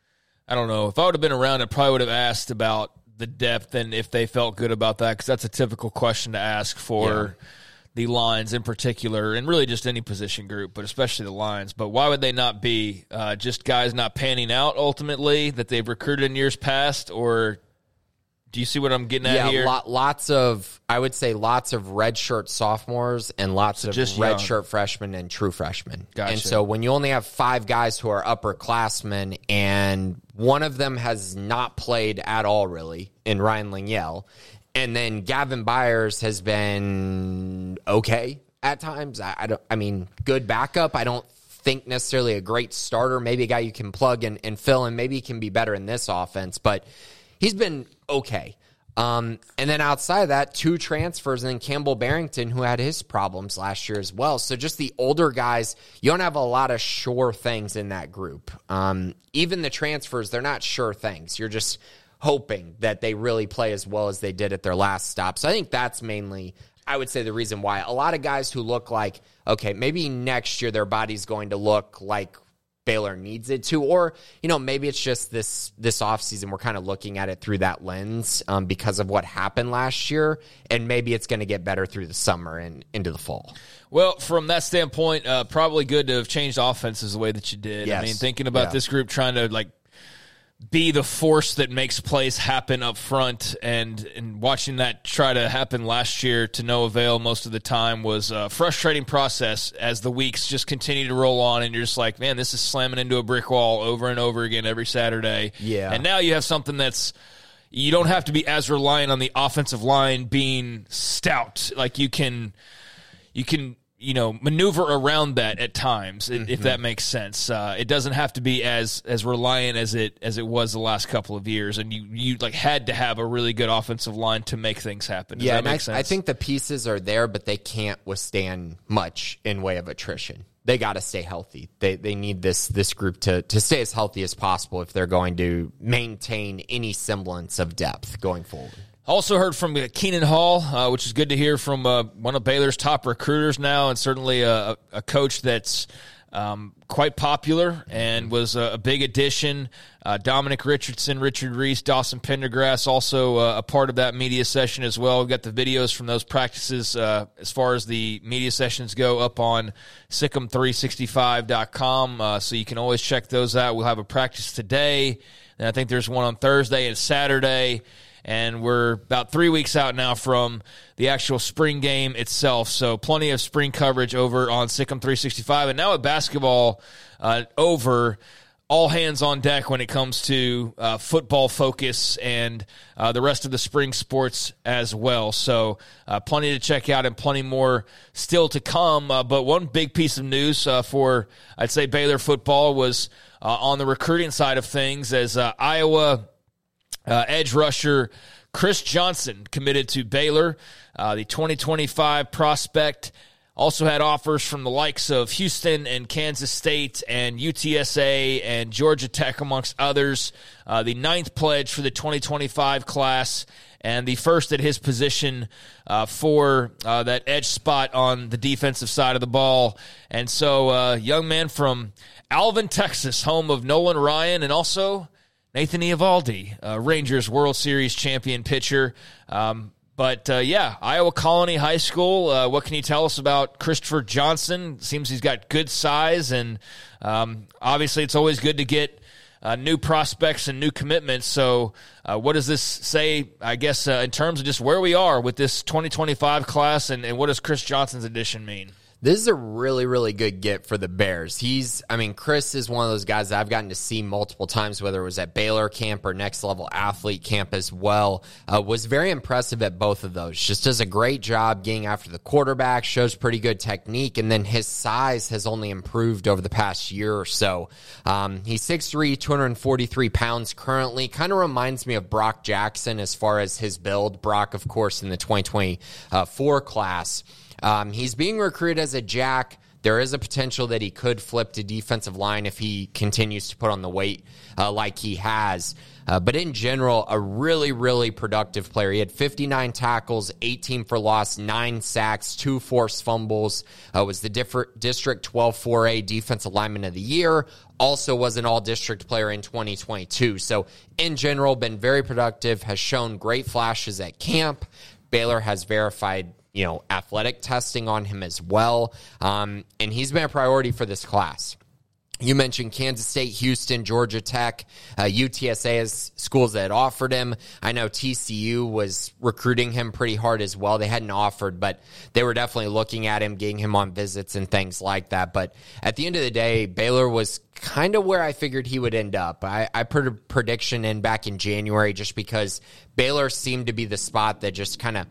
I don't know, if I would have been around, I probably would have asked about the depth and if they felt good about that, because that's a typical question to ask for yeah. the lines in particular, and really just any position group, but especially the lines. But why would they not be uh, just guys not panning out ultimately that they've recruited in years past, or do you see what I'm getting at yeah, here? Yeah, lot, lots of, I would say lots of redshirt sophomores and lots so of redshirt freshmen and true freshmen. Gotcha. And so when you only have five guys who are upperclassmen and one of them has not played at all really in Ryan Lingyel, and then Gavin Byers has been okay at times. I, I don't. I mean, good backup. I don't think necessarily a great starter. Maybe a guy you can plug and, and fill, and maybe he can be better in this offense. But he's been okay. Um, and then outside of that, two transfers, and then Campbell Barrington, who had his problems last year as well. So just the older guys, you don't have a lot of sure things in that group. Um, even the transfers, they're not sure things. You're just hoping that they really play as well as they did at their last stop. So I think that's mainly, I would say, the reason why. A lot of guys who look like, okay, maybe next year their body's going to look like Baylor needs it to, or, you know, maybe it's just this this offseason we're kind of looking at it through that lens um, because of what happened last year, and maybe it's going to get better through the summer and into the fall. Well, from that standpoint, uh, probably good to have changed offenses the way that you did. Yes. I mean, thinking about yeah. this group trying to, like, be the force that makes plays happen up front, and, and watching that try to happen last year to no avail most of the time was a frustrating process as the weeks just continue to roll on, and you're just like, man, this is slamming into a brick wall over and over again every Saturday. Yeah. And now you have something that's, you don't have to be as reliant on the offensive line being stout. Like, you can, you can, you know, maneuver around that at times, mm-hmm. if that makes sense. Uh, it doesn't have to be as as reliant as it as it was the last couple of years, and you you like had to have a really good offensive line to make things happen. Does yeah, that and make I, sense? I think the pieces are there, but they can't withstand much in way of attrition. They got to stay healthy. They they need this this group to to stay as healthy as possible if they're going to maintain any semblance of depth going forward. Also heard from Keenan Hall, uh, which is good to hear from uh, one of Baylor's top recruiters now, and certainly a, a coach that's um, quite popular and was a, a big addition. Uh, Dominic Richardson, Richard Reese, Dawson Pendergrass, also uh, a part of that media session as well. We've got the videos from those practices uh, as far as the media sessions go up on Sikkim three sixty-five dot com, uh, so you can always check those out. We'll have a practice today, and I think there's one on Thursday and Saturday. And we're about three weeks out now from the actual spring game itself. So plenty of spring coverage over on Sikkim three sixty-five. And now with basketball uh, over, all hands on deck when it comes to uh, football focus and uh, the rest of the spring sports as well. So uh, plenty to check out and plenty more still to come. Uh, but one big piece of news uh, for, I'd say, Baylor football was uh, on the recruiting side of things as uh, Iowa Uh, edge rusher Chris Johnson committed to Baylor. Uh, the twenty twenty-five prospect also had offers from the likes of Houston and Kansas State and U T S A and Georgia Tech, amongst others. Uh, the ninth pledge for the twenty twenty-five class and the first at his position uh, for uh, that edge spot on the defensive side of the ball. And so uh, young man from Alvin, Texas, home of Nolan Ryan and also Nathan Eovaldi, uh, Rangers World Series champion pitcher. Um, but, uh, yeah, Iowa Colony High School, uh, what can you tell us about Christopher Johnson? Seems he's got good size, and um, obviously it's always good to get uh, new prospects and new commitments. So uh, what does this say, I guess, uh, in terms of just where we are with this twenty twenty-five class, and, and what does Chris Johnson's addition mean? This is a really, really good get for the Bears. He's, I mean, Chris is one of those guys that I've gotten to see multiple times, whether it was at Baylor camp or Next Level Athlete camp as well. Uh, was very impressive at both of those. Just does a great job getting after the quarterback, shows pretty good technique, and then his size has only improved over the past year or so. Um, he's six three, two hundred forty-three pounds currently. Kind of reminds me of Brock Jackson as far as his build. Brock, of course, in the twenty twenty-four class. Um, he's being recruited as a jack. There is a potential that he could flip to defensive line if he continues to put on the weight uh, like he has. Uh, but in general, a really, really productive player. He had fifty-nine tackles, eighteen for loss, nine sacks, two forced fumbles. Uh, was the diff- District twelve four A Defensive Lineman of the Year. Also was an all-district player in twenty twenty-two. So in general, been very productive, has shown great flashes at camp. Baylor has verified, you know, athletic testing on him as well. Um, and he's been a priority for this class. You mentioned Kansas State, Houston, Georgia Tech, uh, U T S A as schools that had offered him. I know T C U was recruiting him pretty hard as well. They hadn't offered, but they were definitely looking at him, getting him on visits and things like that. But at the end of the day, Baylor was kind of where I figured he would end up. I, I put a prediction in back in January just because Baylor seemed to be the spot that just kind of,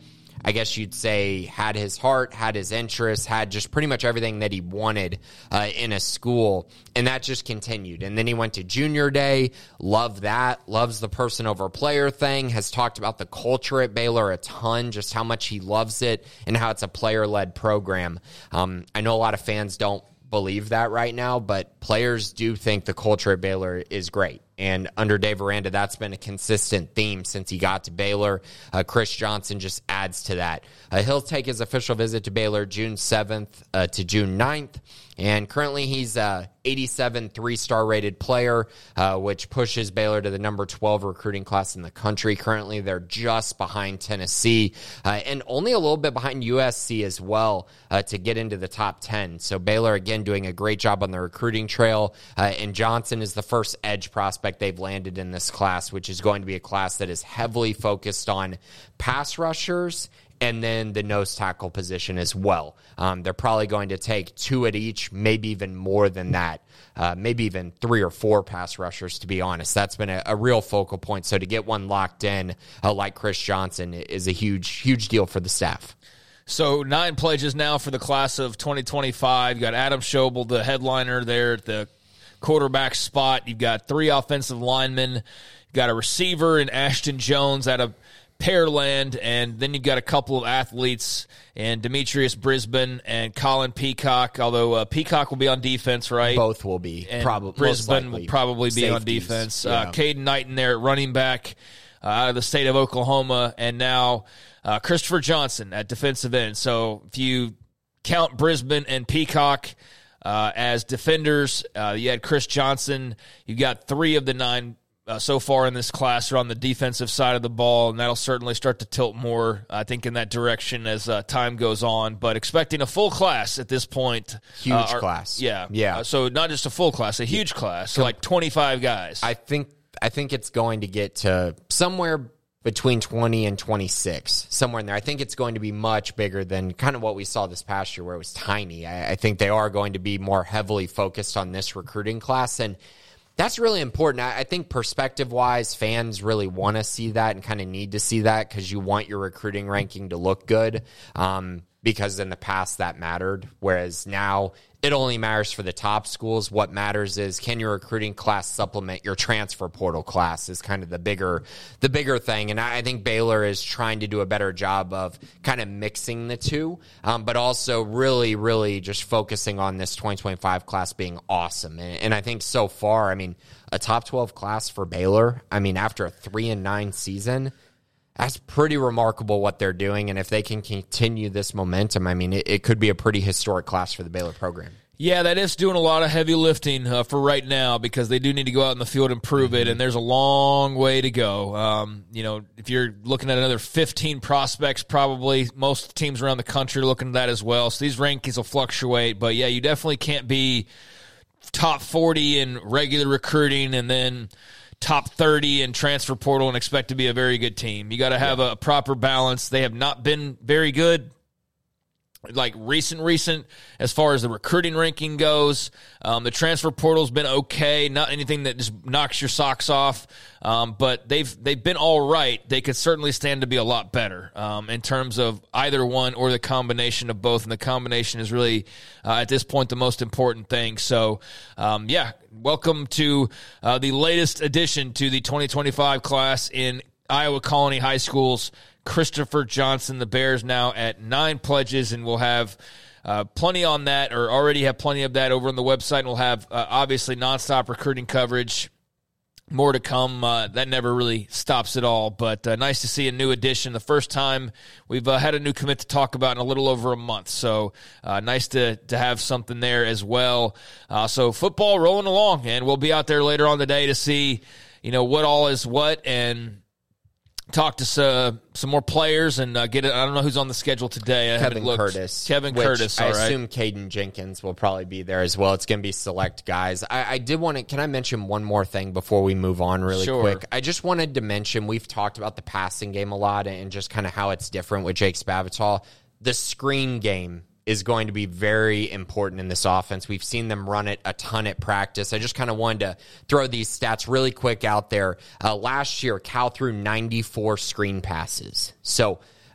I guess you'd say, had his heart, had his interests, had just pretty much everything that he wanted uh, in a school. And that just continued. And then he went to junior day, loved that, loves the person over player thing, has talked about the culture at Baylor a ton, just how much he loves it and how it's a player-led program. Um, I know a lot of fans don't believe that right now, but players do think the culture at Baylor is great. And under Dave Aranda, that's been a consistent theme since he got to Baylor. Uh, Chris Johnson just adds to that. Uh, he'll take his official visit to Baylor June seventh uh, to June ninth. And currently he's a eighty-seven three-star rated player, uh, which pushes Baylor to the number twelve recruiting class in the country. Currently they're just behind Tennessee uh, and only a little bit behind U S C as well uh, to get into the top ten. So Baylor, again, doing a great job on the recruiting trail. Uh, and Johnson is the first edge prospect they've landed in this class, which is going to be a class that is heavily focused on pass rushers and then the nose tackle position as well. Um, they're probably going to take two at each, maybe even more than that, uh, maybe even three or four pass rushers, to be honest. That's been a, a real focal point. So to get one locked in uh, like Chris Johnson is a huge, huge deal for the staff. So nine pledges now for the class of twenty twenty-five. You got Adam Schobel, the headliner there at the quarterback spot. You've got three offensive linemen. You've got a receiver in Ashton Jones out of Pearland, and then you've got a couple of athletes and Demetrius Brisbane and Colin Peacock, although uh, Peacock will be on defense, right? Both will be. And Prob- Brisbane will probably be Safeties. on defense. Yeah. Uh, Caden Knighton there at running back uh, out of the state of Oklahoma, and now uh, Christopher Johnson at defensive end. So if you count Brisbane and Peacock uh, as defenders, uh, you had Chris Johnson. You got three of the nine Uh, so far in this class are on the defensive side of the ball, and that'll certainly start to tilt more, I think, in that direction as uh, time goes on. But expecting a full class at this point. Huge uh, are, class. Yeah. Yeah. Uh, so not just a full class, a huge class, so like twenty-five guys. I think I think it's going to get to somewhere between twenty and twenty-six, somewhere in there. I think it's going to be much bigger than kind of what we saw this past year where it was tiny. I, I think they are going to be more heavily focused on this recruiting class, and that's really important. I think perspective-wise, fans really want to see that and kind of need to see that because you want your recruiting ranking to look good um, because in the past that mattered, whereas now it only matters for the top schools. What matters is can your recruiting class supplement your transfer portal class is kind of the bigger the bigger thing. And I think Baylor is trying to do a better job of kind of mixing the two, um, but also really, really just focusing on this twenty twenty-five class being awesome. And, and I think so far, I mean, a top twelve class for Baylor, I mean, after a three and nine season, that's pretty remarkable what they're doing, and if they can continue this momentum, I mean, it, it could be a pretty historic class for the Baylor program. Yeah, that is doing a lot of heavy lifting uh, for right now because they do need to go out in the field and prove mm-hmm. it, and there's a long way to go. Um, you know, if you're looking at another fifteen prospects, probably most teams around the country are looking at that as well, so these rankings will fluctuate, but yeah, you definitely can't be top forty in regular recruiting and then top thirty in transfer portal and expect to be a very good team. You got to have yeah. a proper balance. They have not been very good, like recent, recent, as far as the recruiting ranking goes. Um, the transfer portal's been okay, not anything that just knocks your socks off, um, but they've they've been all right. They could certainly stand to be a lot better um, in terms of either one or the combination of both, and the combination is really, uh, at this point, the most important thing. So, um, yeah, welcome to uh, the latest addition to the twenty twenty-five class in Iowa Colony High School's Christopher Johnson. The Bears now at nine pledges, and we'll have uh, plenty on that, or already have plenty of that over on the website. And we'll have, uh, obviously, nonstop recruiting coverage. More to come. Uh, that never really stops at all, but uh, nice to see a new addition. The first time we've uh, had a new commit to talk about in a little over a month, so uh, nice to, to have something there as well. Uh, so football rolling along, and we'll be out there later on today to see, you know, what all is what, and talk to uh, some more players and uh, get it. I don't know who's on the schedule today. I Kevin Curtis. Kevin which Curtis, all I right. assume Caden Jenkins will probably be there as well. It's going to be select guys. I, I did want to, can I mention one more thing before we move on really sure. quick? I just wanted to mention, we've talked about the passing game a lot and just kind of how it's different with Jake Spavital. The screen game is going to be very important in this offense. We've seen them run it a ton at practice. I just kind of wanted to throw these stats really quick out there. Uh, last year, Cal threw ninety-four screen passes. So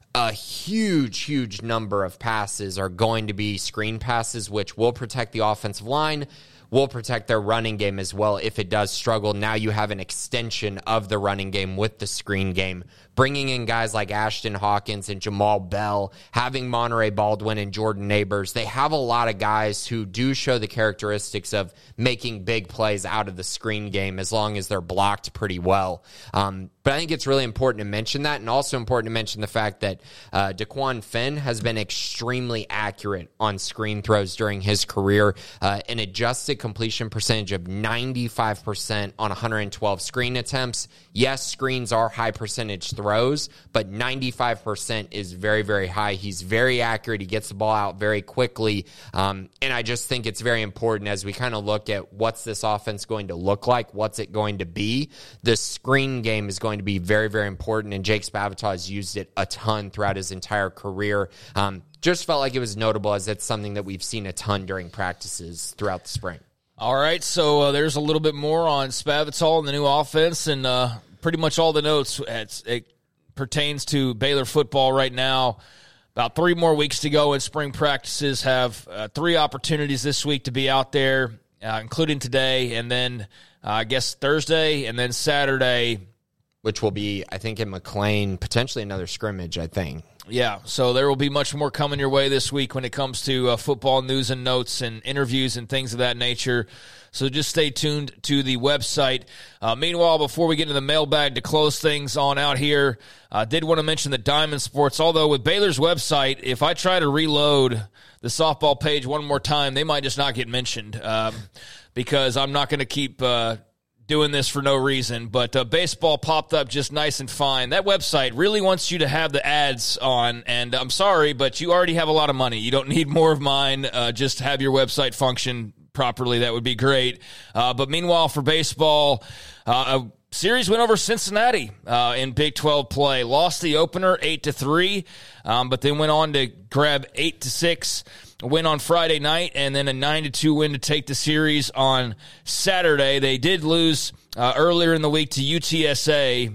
a huge, huge number of passes are going to be screen passes, which will protect the offensive line, will protect their running game as well if it does struggle. Now you have an extension of the running game with the screen game, bringing in guys like Ashton Hawkins and Jamal Bell, having Monterey Baldwin and Jordan Neighbors. They have a lot of guys who do show the characteristics of making big plays out of the screen game as long as they're blocked pretty well. Um, but I think it's really important to mention that, and also important to mention the fact that uh, Daquan Finn has been extremely accurate on screen throws during his career, uh, an adjusted completion percentage of ninety-five percent on one hundred twelve screen attempts. Yes, screens are high percentage throws, but ninety-five percent is very, very high. He's very accurate. He gets the ball out very quickly. Um, and I just think it's very important as we kind of look at what's this offense going to look like, what's it going to be. The screen game is going to be very, very important, and Jake Spavital has used it a ton throughout his entire career. Um, just felt like it was notable as it's something that we've seen a ton during practices throughout the spring. All right, so uh, there's a little bit more on Spavital and the new offense, and uh, pretty much all the notes. It's, it pertains to Baylor football right now. About three more weeks to go, and spring practices have uh, three opportunities this week to be out there, uh, including today, and then uh, I guess Thursday, and then Saturday. Which will be, I think, in McLean, potentially another scrimmage, I think. Yeah, so there will be much more coming your way this week when it comes to uh, football news and notes and interviews and things of that nature. So just stay tuned to the website. Uh, meanwhile, before we get into the mailbag to close things on out here, I uh, did want to mention that Diamond Sports, although with Baylor's website, if I try to reload the softball page one more time, they might just not get mentioned um, because I'm not going to keep uh, – doing this for no reason, but uh, baseball popped up just nice and fine. That website really wants you to have the ads on, and I'm sorry, but you already have a lot of money. You don't need more of mine. Uh, just have your website function properly. That would be great. Uh, but meanwhile, for baseball, uh, a series went over Cincinnati uh, in Big twelve play. Lost the opener eight to three, um, but then went on to grab eight to six. A win on Friday night, and then a nine to two win to take the series on Saturday. They did lose uh, earlier in the week to U T S A,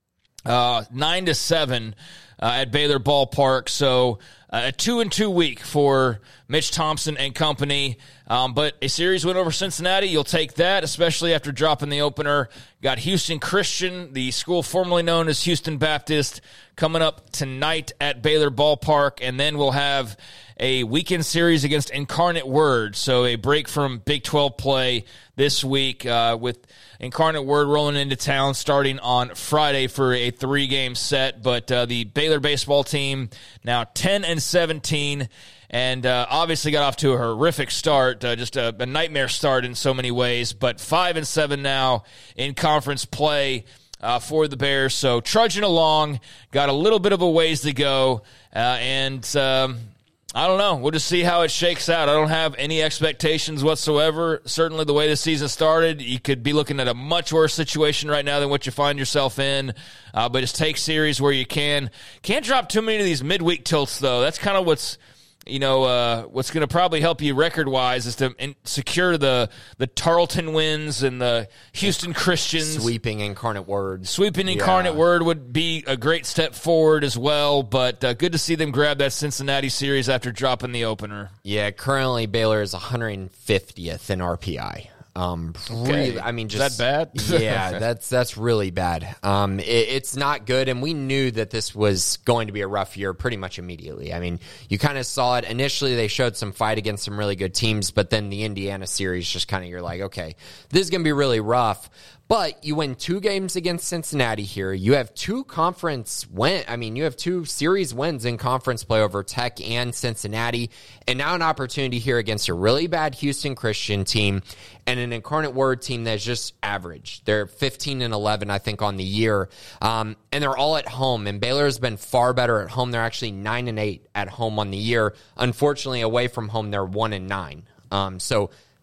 uh, nine to seven uh, at Baylor Ballpark. So uh, a two and two week for Mitch Thompson and company. Um, but a series win over Cincinnati, you'll take that, especially after dropping the opener. Got Houston Christian, the school formerly known as Houston Baptist, coming up tonight at Baylor Ballpark, and then we'll have a weekend series against Incarnate Word. So a break from Big twelve play this week uh, with Incarnate Word rolling into town starting on Friday for a three-game set. But uh, the Baylor baseball team now ten and seventeen, and uh, obviously got off to a horrific start, uh, just a, a nightmare start in so many ways. But five and seven now in conference play uh, for the Bears. So trudging along, got a little bit of a ways to go, uh, and um, I don't know. We'll just see how it shakes out. I don't have any expectations whatsoever. Certainly the way the season started, you could be looking at a much worse situation right now than what you find yourself in. Uh, but just take series where you can. Can't drop too many of these midweek tilts, though. That's kind of what's, you know, uh, what's going to probably help you record-wise is to in- secure the the Tarleton wins and the Houston Christians. Sweeping Incarnate Word. Sweeping Incarnate yeah. Word would be a great step forward as well, but uh, good to see them grab that Cincinnati series after dropping the opener. Yeah, currently Baylor is one hundred fiftieth in R P I. Um, okay. really, I mean, just is that bad? yeah, that's that's really bad. Um, it, it's not good, and we knew that this was going to be a rough year pretty much immediately. I mean, you kind of saw it initially. They showed some fight against some really good teams, but then the Indiana series just kind of you're like, okay, this is going to be really rough. But you win two games against Cincinnati here. You have two conference win. I mean, you have two series wins in conference play over Tech and Cincinnati, and now an opportunity here against a really bad Houston Christian team and an Incarnate Word team that's just average. They're fifteen and eleven, I think, on the year, um, and they're all at home. And Baylor has been far better at home. They're actually nine and eight at home on the year. Unfortunately, away from home, they're one and nine. Um, so.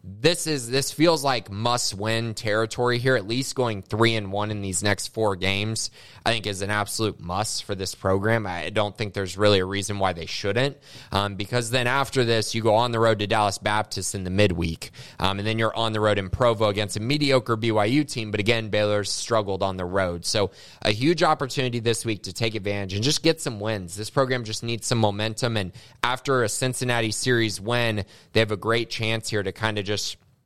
this is this feels like must-win territory here. At least going three and one in these next four games, I think, is an absolute must for this program. I don't think there's really a reason why they shouldn't, um, because then after this, you go on the road to Dallas Baptist in the midweek, um, and then you're on the road in Provo against a mediocre B Y U team. But again, Baylor's struggled on the road, so a huge opportunity this week to take advantage and just get some wins. This program just needs some momentum, and after a Cincinnati series win, they have a great chance here to kind of just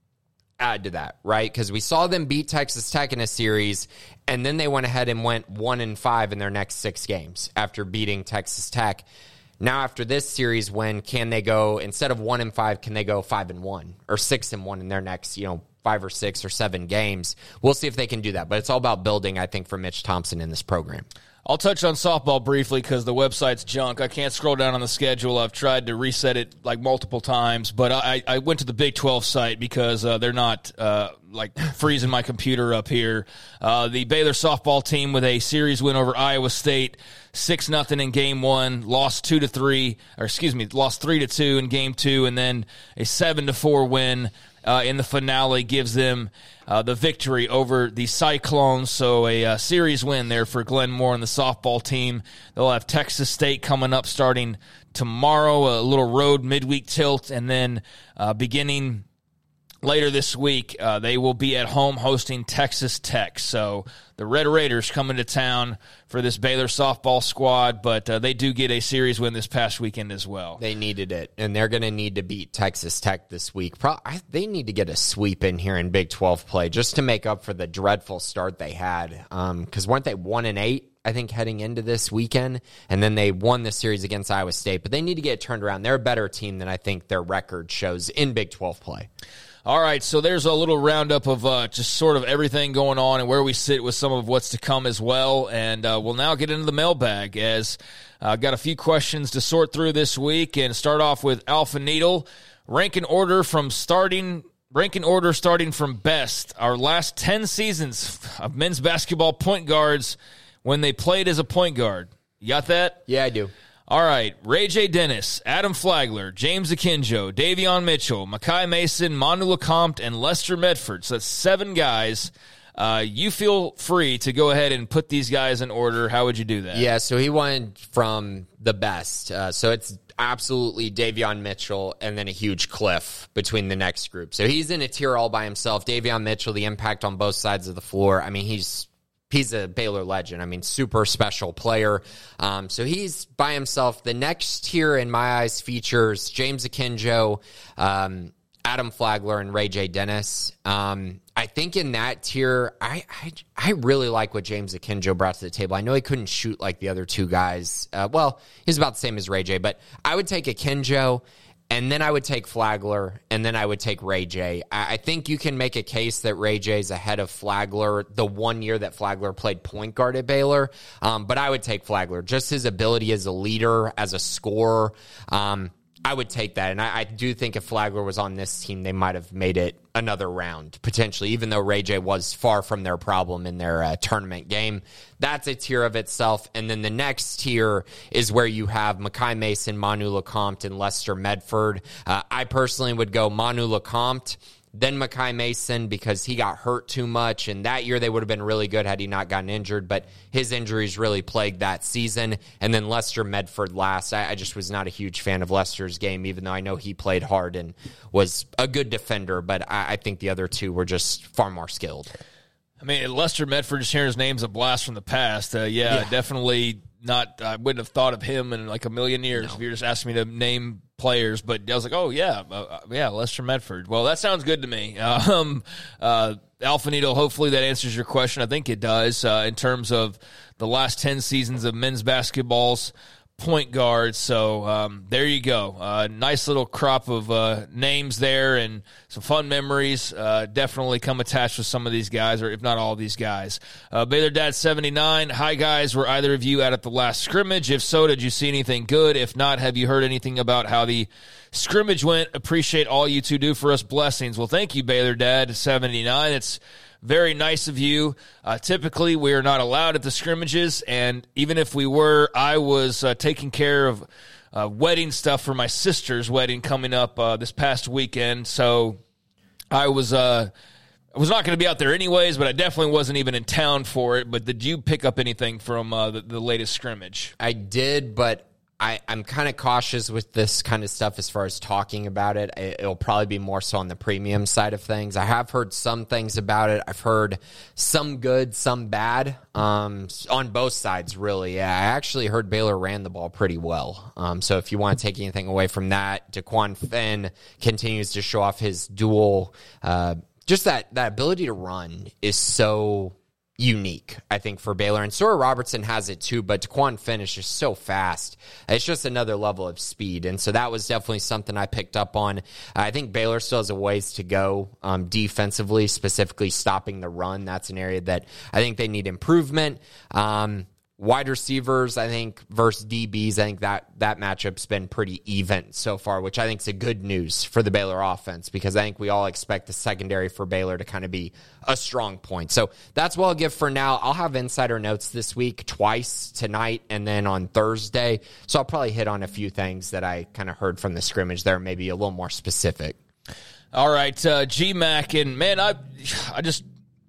add to that, right? Because we saw them beat Texas Tech in a series, and then they went ahead and went one and five in their next six games after beating Texas Tech. Now, after this series win, can they go, instead of one and five, can they go five and one or six and one in their next, you know, five or six or seven games? We'll see if they can do that. But it's all about building, I think, for Mitch Thompson in this program. I'll touch on softball briefly because the website's junk. I can't scroll down on the schedule. I've tried to reset it like multiple times, but I, I went to the Big twelve site because uh, they're not uh, like freezing my computer up here. Uh, the Baylor softball team with a series win over Iowa State, six nothing in game one, lost two to three, or excuse me, lost three to two in game two, and then a seven to four win uh, in the finale gives them Uh, the victory over the Cyclones, so a uh, series win there for Glenn Moore and the softball team. They'll have Texas State coming up starting tomorrow, a little road midweek tilt, and then uh, beginning later this week, uh, they will be at home hosting Texas Tech. So the Red Raiders coming to town for this Baylor softball squad, but uh, they do get a series win this past weekend as well. They needed it, and they're going to need to beat Texas Tech this week. Pro- I, they need to get a sweep in here in Big twelve play just to make up for the dreadful start they had. Because um, weren't they one and eight, I think, heading into this weekend? And then they won the series against Iowa State. But they need to get it turned around. They're a better team than I think their record shows in Big twelve play. All right, so there's a little roundup of uh, just sort of everything going on and where we sit with some of what's to come as well. And uh, we'll now get into the mailbag as I've uh, got a few questions to sort through this week and start off with Alpha Needle. Rank in order from starting, rank in order starting from best. Our last ten seasons of men's basketball point guards when they played as a point guard. You got that? Yeah, I do. All right, Ray J. Dennis, Adam Flagler, James Akinjo, Davion Mitchell, Makai Mason, Manu LeCompte, and Lester Medford. So that's seven guys. Uh, you feel free to go ahead and put these guys in order. How would you do that? Yeah, so he went from the best. Uh, so it's absolutely Davion Mitchell and then a huge cliff between the next group. So he's in a tier all by himself. Davion Mitchell, the impact on both sides of the floor. I mean, he's He's a Baylor legend. I mean, super special player. Um, so he's by himself. The next tier, in my eyes, features James Akinjo, um, Adam Flagler, and Ray J. Dennis. Um, I think in that tier, I, I I really like what James Akinjo brought to the table. I know he couldn't shoot like the other two guys. Uh, well, he's about the same as Ray J, but I would take Akinjo, and then I would take Flagler, and then I would take Ray J. I think you can make a case that Ray J is ahead of Flagler the one year that Flagler played point guard at Baylor. Um, but I would take Flagler. Just his ability as a leader, as a scorer, um, I would take that. And I, I do think if Flagler was on this team, they might have made it another round, potentially, even though Ray J was far from their problem in their uh, tournament game. That's a tier of itself. And then the next tier is where you have Makai Mason, Manu LeCompte, and Lester Medford. Uh, I personally would go Manu LeCompte, then Makai Mason, because he got hurt too much, and that year they would have been really good had he not gotten injured, but his injuries really plagued that season. And then Lester Medford last. I, I just was not a huge fan of Lester's game, even though I know he played hard and was a good defender, but I, I think the other two were just far more skilled. I mean, Lester Medford, just hearing his name's a blast from the past. Uh, yeah, yeah, definitely not. I wouldn't have thought of him in like a million years no. if you were just asking me to name players. But I was like, oh, yeah, uh, yeah, Lester Medford. Well, that sounds good to me. Um, uh, Alpha Needle, hopefully that answers your question. I think it does uh, in terms of the last ten seasons of men's basketball's point guard. So um, there you go. Uh, nice little crop of uh, names there and some fun memories. Uh, definitely come attached with some of these guys, or if not all of these guys. Uh, Baylor Dad seventy-nine. Hi, guys. Were either of you out at the last scrimmage? If so, did you see anything good? If not, have you heard anything about how the scrimmage went? Appreciate all you two do for us. Blessings. Well, thank you, Baylor Dad seventy-nine. It's very nice of you. Uh, typically, we are not allowed at the scrimmages, and even if we were, I was uh, taking care of uh, wedding stuff for my sister's wedding coming up uh, this past weekend, so I was uh, I was not going to be out there anyways, but I definitely wasn't even in town for it. But did you pick up anything from uh, the, the latest scrimmage? I did, but I, I'm kind of cautious with this kind of stuff as far as talking about it. It'll probably be more so on the premium side of things. I have heard some things about it. I've heard some good, some bad, um, on both sides, really. Yeah, I actually heard Baylor ran the ball pretty well. Um, so if you want to take anything away from that, DeQuan Finn continues to show off his dual, uh, just that, that ability to run is so unique, I think, for Baylor. And Sora Robertson has it too, but DeQuan Finn is just so fast. It's just another level of speed. And so that was definitely something I picked up on. I think Baylor still has a ways to go um, defensively, specifically stopping the run. That's an area that I think they need improvement. Um, Wide receivers, I think, versus D Bs, I think that, that matchup's been pretty even so far, which I think is a good news for the Baylor offense, because I think we all expect the secondary for Baylor to kind of be a strong point. So that's what I'll give for now. I'll have insider notes this week, twice, tonight and then on Thursday. So I'll probably hit on a few things that I kind of heard from the scrimmage there, maybe a little more specific. All right, uh, G Mac, and man, I, I just...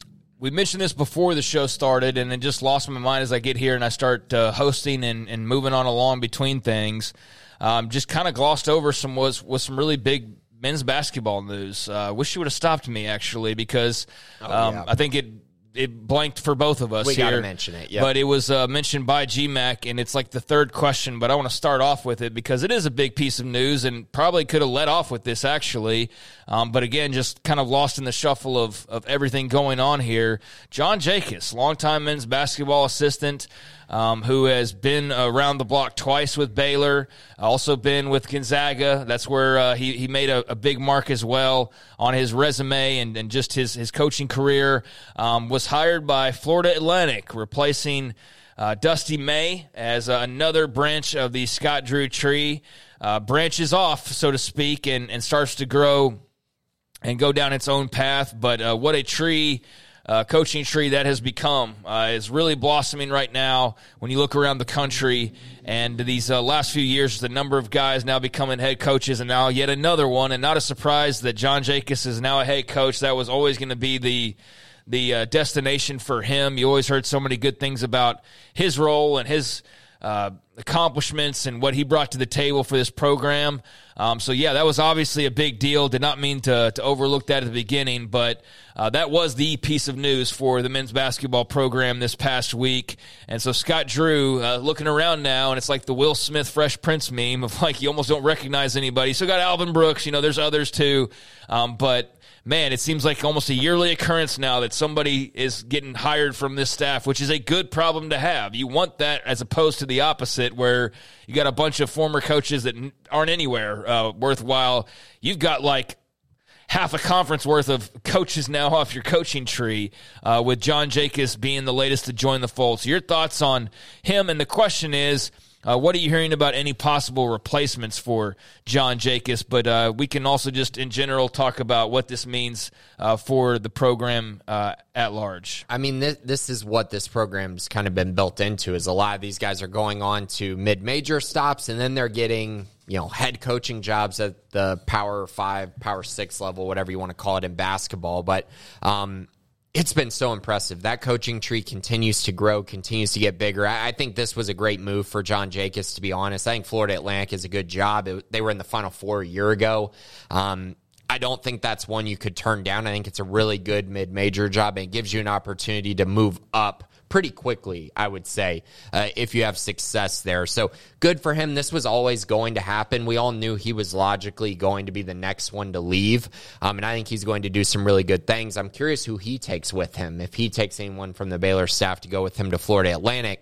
We mentioned this before the show started, and it just lost my mind as I get here and I start uh, hosting and, and moving on along between things. Um, just kind of glossed over some was was some really big men's basketball news. I uh, wish you would have stopped me, actually, because um, oh, yeah. I think it it blanked for both of us we here. We got to mention it, yeah. But it was uh, mentioned by G Mac, and it's like the third question, but I want to start off with it because it is a big piece of news and probably could have led off with this, actually. Um, but again, just kind of lost in the shuffle of, of everything going on here. John Jacobs, longtime men's basketball assistant, um, who has been around the block twice with Baylor, also been with Gonzaga. That's where uh, he, he made a, a big mark as well on his resume and, and just his, his coaching career. Um, was hired by Florida Atlantic, replacing uh, Dusty May as uh, another branch of the Scott Drew tree. Uh, branches off, so to speak, and, and starts to grow and go down its own path. But uh, what a tree, uh, coaching tree that has become, uh, is really blossoming right now when you look around the country. And these uh, last few years, the number of guys now becoming head coaches, and now yet another one. And not a surprise that John Jacobs is now a head coach. That was always going to be the the uh, destination for him. You always heard so many good things about his role and his uh, accomplishments and what he brought to the table for this program. Um, so, yeah, that was obviously a big deal. Did not mean to, to overlook that at the beginning, but uh, that was the piece of news for the men's basketball program this past week. And so Scott Drew, uh, looking around now, and it's like the Will Smith Fresh Prince meme of like you almost don't recognize anybody. So got Alvin Brooks, you know, there's others too, um, but man, it seems like almost a yearly occurrence now that somebody is getting hired from this staff, which is a good problem to have. You want that as opposed to the opposite, where you got a bunch of former coaches that aren't anywhere uh, worthwhile. You've got like half a conference worth of coaches now off your coaching tree, uh, with John Jacobs being the latest to join the fold. So your thoughts on him, and the question is, Uh, what are you hearing about any possible replacements for John Jacobs? But uh, we can also just in general talk about what this means uh, for the program uh, at large. I mean, this, this is what this program's kind of been built into, is a lot of these guys are going on to mid-major stops, and then they're getting, you know, head coaching jobs at the Power Five, Power Six level, whatever you want to call it in basketball. But um it's been so impressive. That coaching tree continues to grow, continues to get bigger. I, I think this was a great move for John Jacobs, to be honest. I think Florida Atlantic is a good job. It, they were in the Final Four a year ago. Um, I don't think that's one you could turn down. I think it's a really good mid-major job, and it gives you an opportunity to move up pretty quickly, I would say, uh, if you have success there. So good for him. This was always going to happen. We all knew he was logically going to be the next one to leave, um, and I think he's going to do some really good things. I'm curious who he takes with him, if he takes anyone from the Baylor staff to go with him to Florida Atlantic.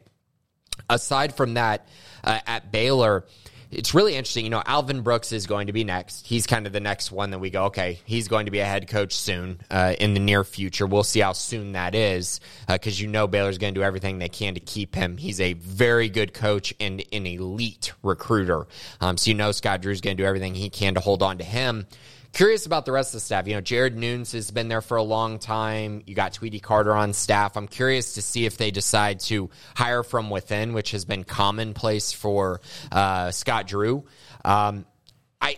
Aside from that, uh, at Baylor, it's really interesting. You know, Alvin Brooks is going to be next. He's kind of the next one that we go, okay, he's going to be a head coach soon, uh, in the near future. We'll see how soon that is, because uh, you know Baylor's going to do everything they can to keep him. He's a very good coach and an elite recruiter. Um, so you know Scott Drew's going to do everything he can to hold on to him. Curious about the rest of the staff. You know, Jared Nunes has been there for a long time. You got Tweety Carter on staff. I'm curious to see if they decide to hire from within, which has been commonplace for uh, Scott Drew. Um, I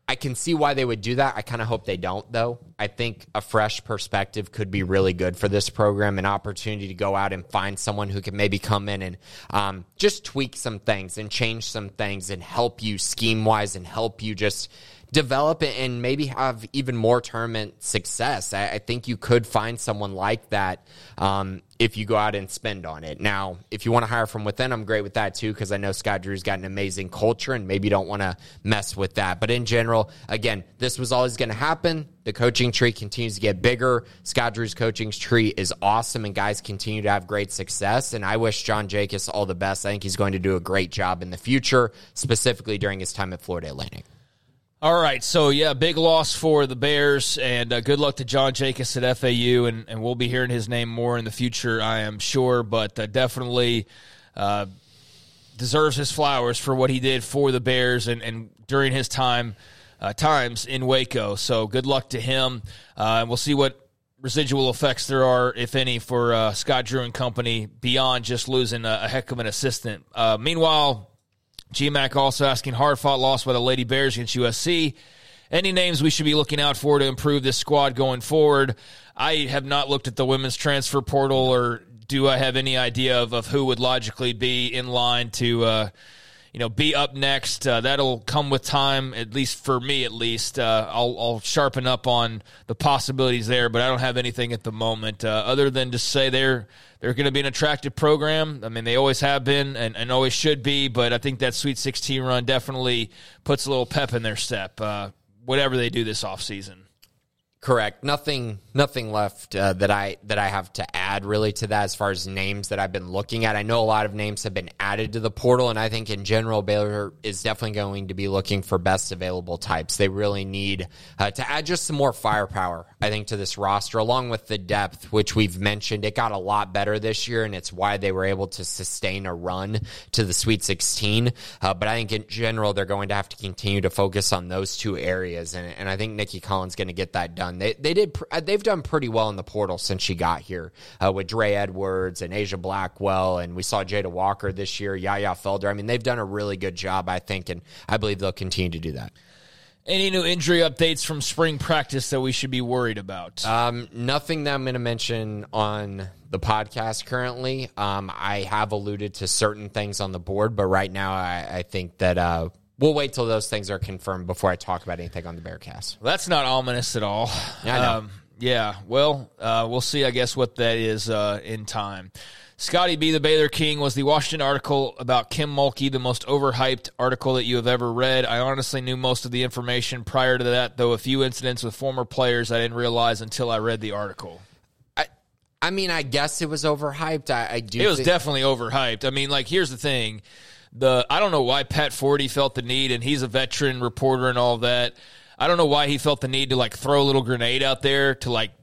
I can see why they would do that. I kind of hope they don't, though. I think a fresh perspective could be really good for this program, an opportunity to go out and find someone who can maybe come in and um, just tweak some things and change some things and help you scheme-wise and help you just develop it and maybe have even more tournament success. I, I think you could find someone like that um, if you go out and spend on it. Now, if you want to hire from within, I'm great with that too, because I know Scott Drew's got an amazing culture and maybe don't want to mess with that. But in general, again, this was always going to happen. The coaching tree continues to get bigger. Scott Drew's coaching tree is awesome, and guys continue to have great success. And I wish John Jacobs all the best. I think he's going to do a great job in the future, specifically during his time at Florida Atlantic. All right, so yeah, big loss for the Bears, and uh, good luck to John Jacobs at F A U, and, and we'll be hearing his name more in the future, I am sure, but uh, definitely uh, deserves his flowers for what he did for the Bears and, and during his time uh, times in Waco. So good luck to him, uh, and we'll see what residual effects there are, if any, for uh, Scott Drew and company beyond just losing a, a heck of an assistant. Uh, meanwhile, G MAC also asking, hard-fought loss by the Lady Bears against U S C. Any names we should be looking out for to improve this squad going forward? I have not looked at the women's transfer portal, or do I have any idea of, of who would logically be in line to uh, you know, be up next? Uh, that'll come with time, at least for me at least. Uh, I'll, I'll sharpen up on the possibilities there, but I don't have anything at the moment uh, other than to say they're They're going to be an attractive program. I mean, they always have been and, and always should be, but I think that Sweet sixteen run definitely puts a little pep in their step, uh, whatever they do this offseason. Correct. Nothing nothing left uh, that I that I have to add really to that as far as names that I've been looking at. I know a lot of names have been added to the portal, and I think in general Baylor is definitely going to be looking for best available types. They really need uh, to add just some more firepower, I think, to this roster, along with the depth, which we've mentioned. It got a lot better this year, and it's why they were able to sustain a run to the Sweet sixteen. Uh, but I think in general they're going to have to continue to focus on those two areas, and, and I think Nikki Collins going to get that done. They they did they've done pretty well in the portal since she got here uh, with Dre Edwards and Asia Blackwell, and we saw Jada Walker this year, Yaya Felder. I mean, they've done a really good job, I think, and I believe they'll continue to do that. Any new injury updates from spring practice that we should be worried about? Um, nothing that I'm going to mention on the podcast currently. Um, I have alluded to certain things on the board, but right now I, I think that uh, we'll wait till those things are confirmed before I talk about anything on the Bearcast. Well, that's not ominous at all. Yeah, I know. Um, yeah, well, uh, we'll see, I guess, what that is uh, in time. Scotty B., the Baylor King, was the Washington article about Kim Mulkey the most overhyped article that you have ever read? I honestly knew most of the information prior to that, though a few incidents with former players I didn't realize until I read the article. I I mean, I guess it was overhyped. I, I do It was think- definitely overhyped. I mean, like, here's the thing. The I don't know why Pat Forty felt the need, and he's a veteran reporter and all of that. I don't know why he felt the need to, like, throw a little grenade out there to, like,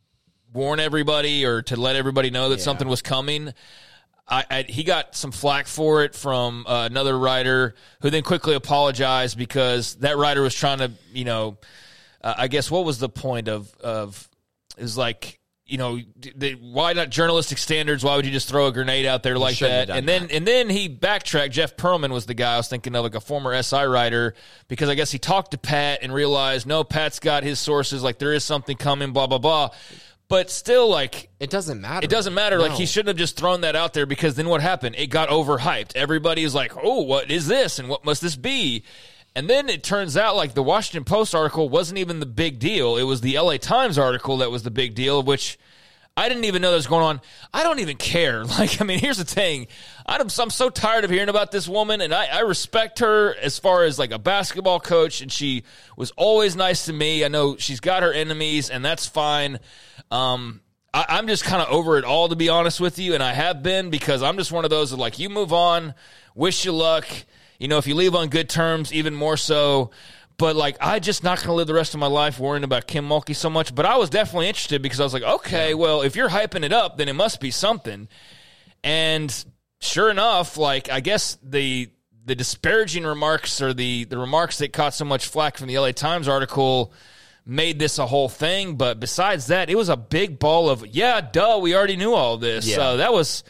warn everybody or to let everybody know that yeah. something was coming. I, I, he got some flack for it from uh, another writer who then quickly apologized because that writer was trying to, you know, uh, I guess what was the point of, of is like, you know, they, why not journalistic standards? Why would you just throw a grenade out there like that? And then, that. and then he backtracked. Jeff Pearlman was the guy I was thinking of, like a former S I writer, because I guess he talked to Pat and realized, no, Pat's got his sources. Like, there is something coming, blah, blah, blah. But still, like... It doesn't matter. It doesn't matter. No. Like, he shouldn't have just thrown that out there, because then what happened? It got overhyped. Everybody is like, oh, what is this? And what must this be? And then it turns out, like, the Washington Post article wasn't even the big deal. It was the L A Times article that was the big deal, which I didn't even know that was going on. I don't even care. Like, I mean, here's the thing. I'm, I'm so tired of hearing about this woman, and I, I respect her as far as, like, a basketball coach, and she was always nice to me. I know she's got her enemies, and that's fine. Um, I, I'm just kind of over it all, to be honest with you, and I have been, because I'm just one of those that, like, you move on, wish you luck. You know, if you leave on good terms, even more so. But, like, I just not going to live the rest of my life worrying about Kim Mulkey so much. But I was definitely interested, because I was like, okay, yeah. well, if you're hyping it up, then it must be something. And sure enough, like, I guess the the disparaging remarks or the, the remarks that caught so much flack from the L A Times article made this a whole thing. But besides that, it was a big ball of, yeah, duh, we already knew all this. Yeah. So that was...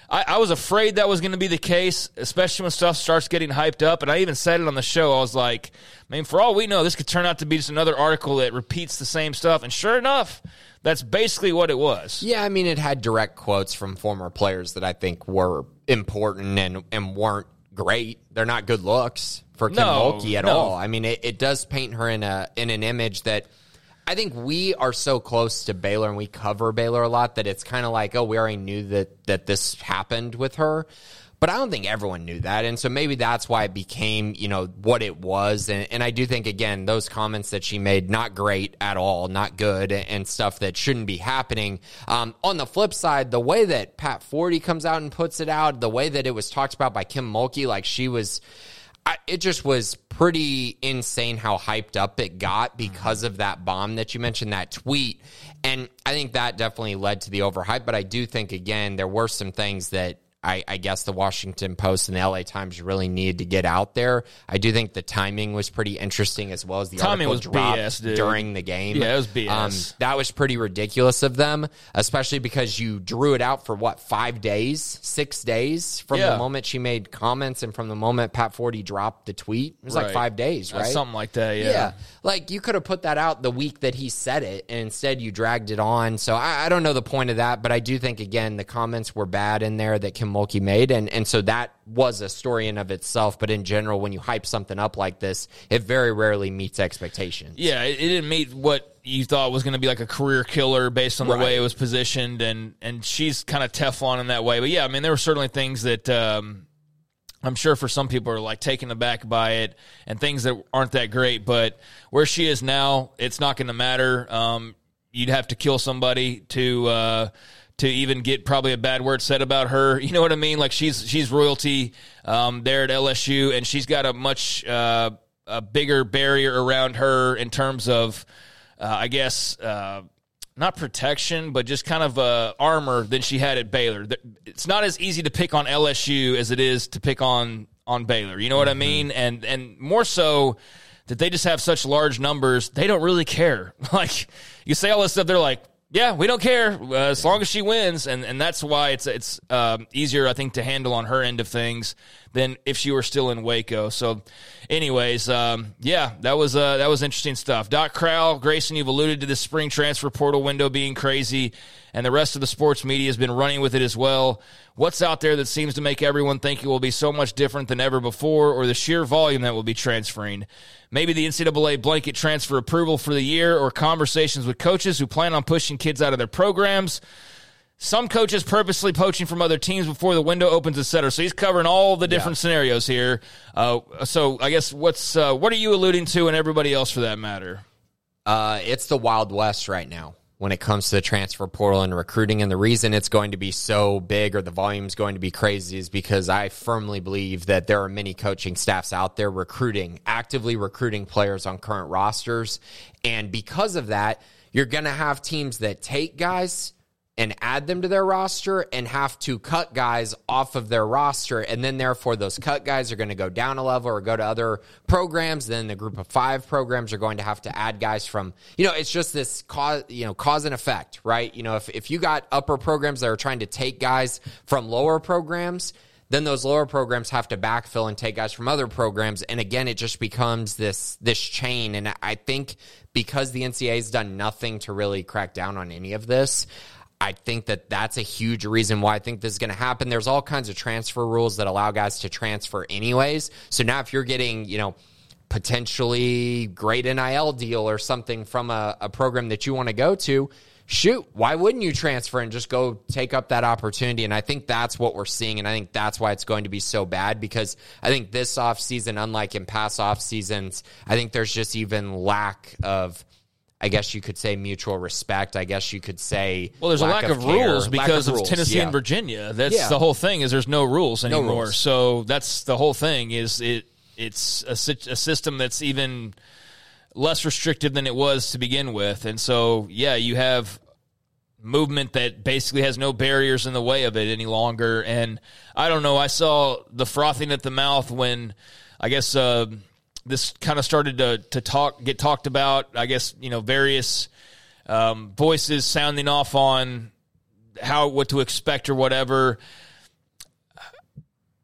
I, I was afraid that was going to be the case, especially when stuff starts getting hyped up. And I even said it on the show. I was like, I mean, for all we know, this could turn out to be just another article that repeats the same stuff. And sure enough, that's basically what it was. Yeah, I mean, it had direct quotes from former players that I think were important and, and weren't great. They're not good looks for Kim No, Mulkey at no. all. I mean, it, it does paint her in a in an image that I think we are so close to Baylor and we cover Baylor a lot that it's kind of like, oh, we already knew that that this happened with her. But I don't think everyone knew that. And so maybe that's why it became, you know, what it was. And, and I do think, again, those comments that she made, not great at all, not good, and stuff that shouldn't be happening. Um, on the flip side, the way that Pat Forty comes out and puts it out, the way that it was talked about by Kim Mulkey, like she was, I, it just was pretty insane how hyped up it got because of that bomb that you mentioned, that tweet. And I think that definitely led to the overhype. But I do think, again, there were some things that I, I guess the Washington Post and the L A Times really needed to get out there. I do think the timing was pretty interesting, as well as the Timing article was dropped B S, dude. during the game. Yeah, it was B S. Um, that was pretty ridiculous of them, especially because you drew it out for, what, five days, six days from Yeah. the moment she made comments and from the moment Pat Forty dropped the tweet. It was like Right. five days, right? Uh, something like that, yeah. Yeah. Like, you could have put that out the week that he said it, and instead you dragged it on. So I, I don't know the point of that, but I do think, again, the comments were bad in there that Kim Mulkey made, and, and so that was a story in of itself. But in general, when you hype something up like this, it very rarely meets expectations. Yeah, it, it didn't meet what you thought was going to be like a career killer based on the Right. way it was positioned, and, and she's kind of Teflon in that way. But yeah, I mean, there were certainly things that um, I'm sure for some people are like taken aback by it, and things that aren't that great. But where she is now, it's not going to matter. Um, you'd have to kill somebody to uh, to even get probably a bad word said about her. You know what I mean? Like she's she's royalty um, there at L S U, and she's got a much uh, a bigger barrier around her in terms of, uh, I guess, uh, not protection, but just kind of uh, armor than she had at Baylor. It's not as easy to pick on L S U as it is to pick on on Baylor. You know what mm-hmm. I mean? And and more so that they just have such large numbers, they don't really care. Like you say all this stuff, they're like, yeah, we don't care uh, as long as she wins, and and that's why it's it's um, easier, I think, to handle on her end of things than if she were still in Waco. So, anyways, um, yeah, that was uh, that was interesting stuff. Doc Crowell, Grayson, you've alluded to the spring transfer portal window being crazy, and the rest of the sports media has been running with it as well. What's out there that seems to make everyone think it will be so much different than ever before, or the sheer volume that will be transferring? Maybe the N C double A blanket transfer approval for the year, or conversations with coaches who plan on pushing kids out of their programs. Some coaches purposely poaching from other teams before the window opens, et cetera. So he's covering all the different yeah. scenarios here. Uh, so I guess what's uh, what are you alluding to, and everybody else for that matter? Uh, it's the Wild West right now when it comes to the transfer portal and recruiting. And the reason it's going to be so big, or the volume's going to be crazy, is because I firmly believe that there are many coaching staffs out there recruiting, actively recruiting players on current rosters. And because of that, you're going to have teams that take guys and add them to their roster and have to cut guys off of their roster. And then therefore those cut guys are going to go down a level or go to other programs. Then the group of five programs are going to have to add guys from, you know, it's just this cause, you know, cause and effect, right? You know, if, if you got upper programs that are trying to take guys from lower programs, then those lower programs have to backfill and take guys from other programs. And again, it just becomes this, this chain. And I think because the N C double A has done nothing to really crack down on any of this, I think that that's a huge reason why I think this is going to happen. There's all kinds of transfer rules that allow guys to transfer anyways. So now if you're getting, you know, potentially great N I L deal or something from a, a program that you want to go to, shoot, why wouldn't you transfer and just go take up that opportunity? And I think that's what we're seeing, and I think that's why it's going to be so bad, because I think this offseason, unlike in past off seasons, I think there's just even lack of, I guess you could say, mutual respect. I guess you could say well, there's lack a lack of, of rules care, because of, of rules. Tennessee yeah. and Virginia. That's yeah. the whole thing, is there's no rules anymore. No rules. So that's the whole thing, is it it's a, a system that's even less restrictive than it was to begin with. And so, yeah, you have movement that basically has no barriers in the way of it any longer. And I don't know, I saw the frothing at the mouth when, I guess, uh, this kind of started to to talk get talked about. I guess, you know, various um, voices sounding off on how what to expect or whatever.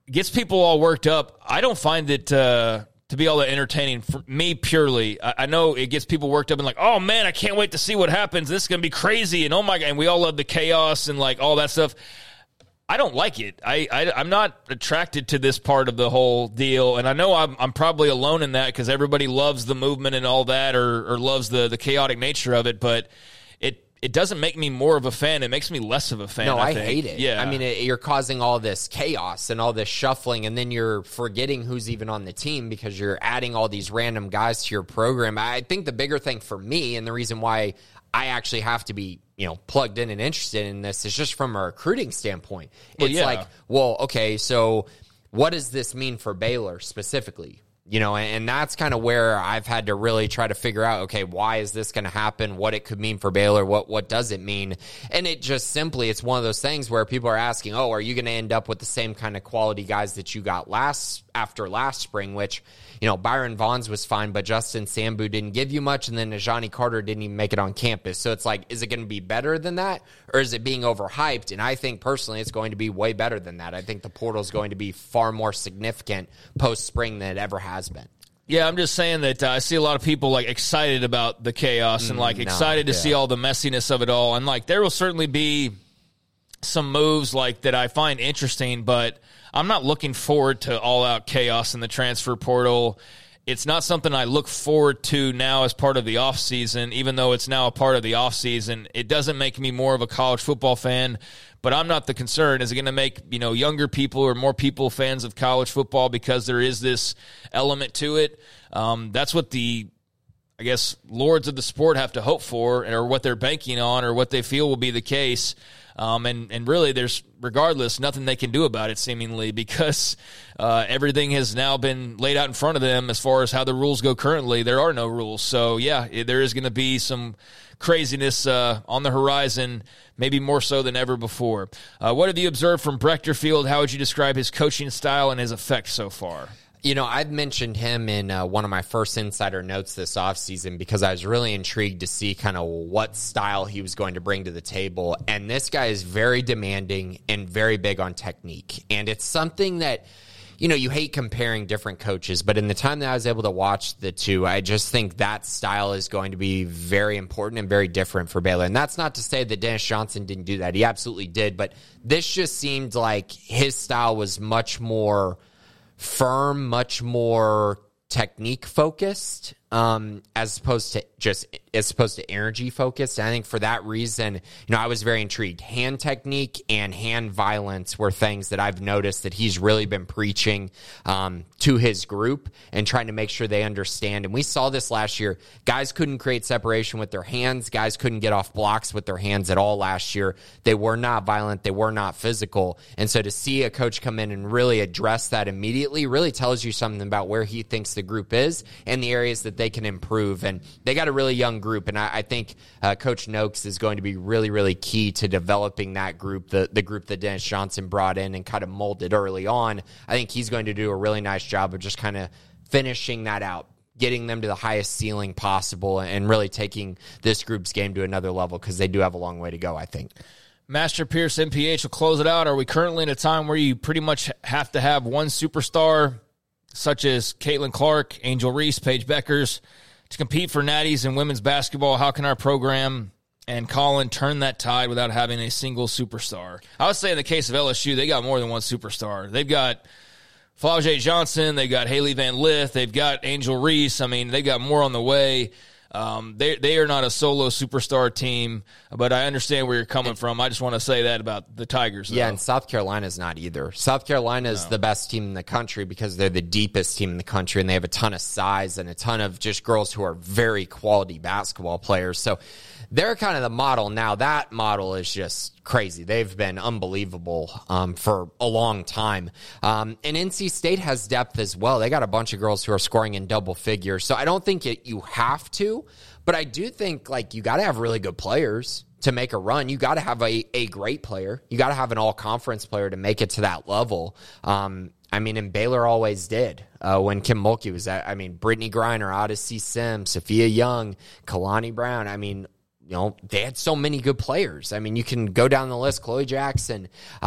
gets people all worked up. I don't find it uh, to be all that entertaining for me purely. I, I know it gets people worked up and like, oh man, I can't wait to see what happens. This is going to be crazy. And oh my God, and we all love the chaos and like all that stuff. I don't like it. I, I, I'm not attracted to this part of the whole deal. And I know I'm, I'm probably alone in that because everybody loves the movement and all that or, or loves the, the chaotic nature of it. But it, It doesn't make me more of a fan. It makes me less of a fan. No, I, I think. hate it. Yeah. I mean, it, you're causing all this chaos and all this shuffling, and then you're forgetting who's even on the team because you're adding all these random guys to your program. I think the bigger thing for me and the reason why I actually have to be, you know, plugged in and interested in this is just from a recruiting standpoint. Well, it's yeah. like, well, okay, so what does this mean for Baylor specifically? You know, and that's kind of where I've had to really try to figure out, okay, why is this going to happen? What it could mean for Baylor? What what does it mean? And it just simply, it's one of those things where people are asking, oh, are you going to end up with the same kind of quality guys that you got last after last spring, which, you know, Byron Vaughns was fine, but Justin Sambu didn't give you much, and then Najani Carter didn't even make it on campus. So it's like, is it going to be better than that, or is it being overhyped? And I think personally it's going to be way better than that. I think the portal is going to be far more significant post-spring than it ever has been. Yeah, I'm just saying that uh, I see a lot of people like excited about the chaos and like Mm, no, excited to yeah. see all the messiness of it all. And like there will certainly be some moves like that I find interesting, but I'm not looking forward to all out chaos in the transfer portal. It's not something I look forward to now as part of the offseason, even though it's now a part of the offseason. It doesn't make me more of a college football fan, but I'm not the concern. Is it going to make, you know, younger people or more people fans of college football because there is this element to it? Um, that's what the, I guess, lords of the sport have to hope for, or what they're banking on, or what they feel will be the case. Um, and, and really, there's, regardless, nothing they can do about it, seemingly, because uh, everything has now been laid out in front of them as far as how the rules go currently. There are no rules. So, yeah, it, there is going to be some craziness uh, on the horizon, maybe more so than ever before. Uh, what have you observed from Brechterfield? How would you describe his coaching style and his effect so far? You know, I've mentioned him in uh, one of my first insider notes this offseason because I was really intrigued to see kind of what style he was going to bring to the table. And this guy is very demanding and very big on technique. And it's something that, you know, you hate comparing different coaches, but in the time that I was able to watch the two, I just think that style is going to be very important and very different for Baylor. And that's not to say that Dennis Johnson didn't do that. He absolutely did. But this just seemed like his style was much more firm, much more technique focused, um, as opposed to just as opposed to energy focused. And I think for that reason, you know, I was very intrigued. Hand technique and hand violence were things that I've noticed that he's really been preaching um, to his group and trying to make sure they understand. And we saw this last year. Guys couldn't create separation with their hands. Guys couldn't get off blocks with their hands at all last year. They were not violent. They were not physical. And so to see a coach come in and really address that immediately really tells you something about where he thinks the group is and the areas that they can improve. And they got a really young group, and I, I think uh, Coach Noakes is going to be really, really key to developing that group, the, the group that Dennis Johnson brought in and kind of molded early on. I think he's going to do a really nice job of just kind of finishing that out, getting them to the highest ceiling possible, and really taking this group's game to another level because they do have a long way to go, I think. Master Pierce M P H will close it out. Are we currently in a time where you pretty much have to have one superstar, such as Caitlin Clark, Angel Reese, Paige Beckers, to compete for natties in women's basketball? How can our program and Colin turn that tide without having a single superstar? I would say in the case of L S U, they got more than one superstar. They've got Flau'jae Johnson, they've got Haley Van Lith, they've got Angel Reese. I mean, they got more on the way. Um, they they are not a solo superstar team, but I understand where you're coming from. I just want to say that about the Tigers, though. Yeah, and South Carolina's not either. South Carolina is No. the best team in the country because they're the deepest team in the country, and they have a ton of size and a ton of just girls who are very quality basketball players. So they're kind of the model. Now, that model is just crazy. They've been unbelievable um, for a long time. Um, and N C State has depth as well. They got a bunch of girls who are scoring in double figures. So I don't think it, you have to, but I do think like you got to have really good players to make a run. You got to have a, a great player. You got to have an all-conference player to make it to that level. Um, I mean, and Baylor always did uh, when Kim Mulkey was at. I mean, Brittany Griner, Odyssey Sims, Sophia Young, Kalani Brown. I mean, you know, they had so many good players. I mean, you can go down the list, Chloe Jackson. Um,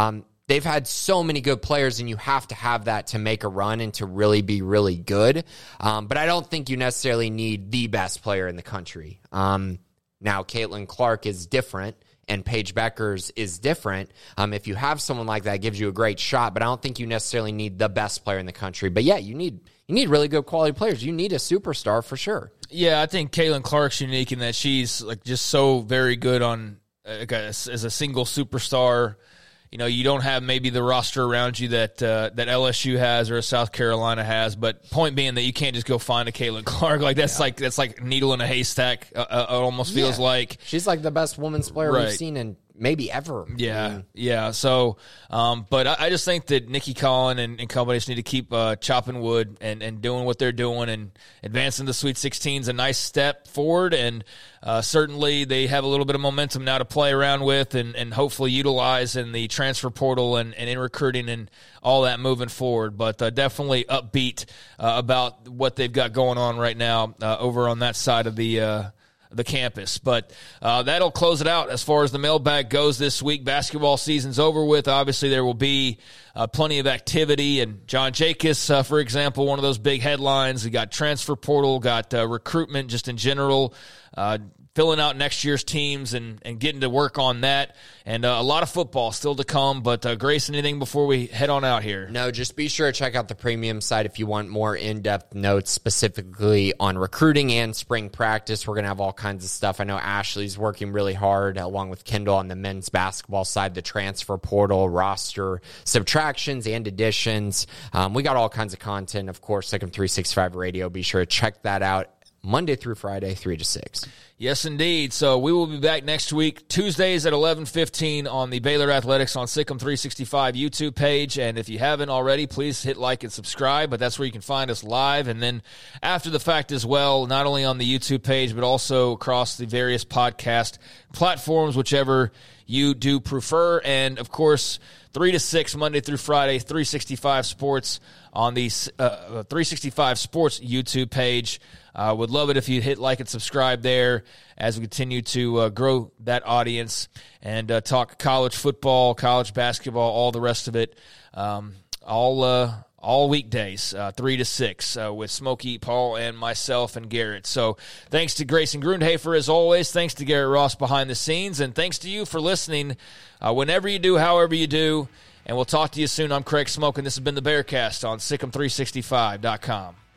they've had so many good players, and you have to have that to make a run and to really be really good. Um, but I don't think you necessarily need the best player in the country. Um, now, Caitlin Clark is different, and Paige Beckers is different. Um, if you have someone like that, it gives you a great shot, but I don't think you necessarily need the best player in the country. But, yeah, you need you need really good quality players. You need a superstar for sure. Yeah, I think Caitlin Clark's unique in that she's like just so very good on like a, as a single superstar. You know, you don't have maybe the roster around you that uh, that L S U has or South Carolina has. But point being that you can't just go find a Caitlin Clark. Like that's yeah. like that's like needle in a haystack. Uh, uh, it almost feels yeah. like she's like the best women's player right. we've seen in maybe ever. Yeah, I mean, yeah. So, um, but I, I just think that Nikki Collin and, and company just need to keep uh, chopping wood and, and doing what they're doing and advancing the Sweet sixteen is a nice step forward. And uh, certainly they have a little bit of momentum now to play around with and, and hopefully utilize in the transfer portal and, and in recruiting and all that moving forward. But uh, definitely upbeat uh, about what they've got going on right now uh, over on that side of the uh the campus. But uh, that'll close it out as far as the mailbag goes this week. Basketball season's over with. Obviously, there will be uh, plenty of activity. And John Jacobs, uh, for example, one of those big headlines. We got transfer portal, got uh, recruitment just in general, uh, filling out next year's teams and, and getting to work on that. And uh, a lot of football still to come. But, uh, Grace, anything before we head on out here? No, just be sure to check out the premium site if you want more in-depth notes specifically on recruiting and spring practice. We're going to have all kinds of stuff. I know Ashley's working really hard along with Kendall on the men's basketball side, the transfer portal, roster, subtractions and additions. Um, we got all kinds of content. Of course, Sic 'em three sixty-five Radio. Be sure to check that out Monday through Friday, three to six. Yes, indeed. So we will be back next week, Tuesdays at eleven fifteen on the Baylor Athletics on Sic 'em three sixty-five YouTube page. And if you haven't already, please hit like and subscribe. But that's where you can find us live. And then after the fact as well, not only on the YouTube page, but also across the various podcast platforms, whichever you do prefer. And, of course, three to six, Monday through Friday, three sixty-five Sports on the uh, three sixty-five Sports YouTube page. Uh, would love it if you'd hit like and subscribe there as we continue to uh, grow that audience and uh, talk college football, college basketball, all the rest of it, um, all uh, all weekdays, uh, three to six, uh, with Smokey, Paul, and myself and Garrett. So thanks to Grayson Grundhafer as always. Thanks to Garrett Ross behind the scenes, and thanks to you for listening. Uh, whenever you do, however you do, and we'll talk to you soon. I'm Craig Smoke, and this has been the Bearcast on Sic 'em three sixty-five dot com.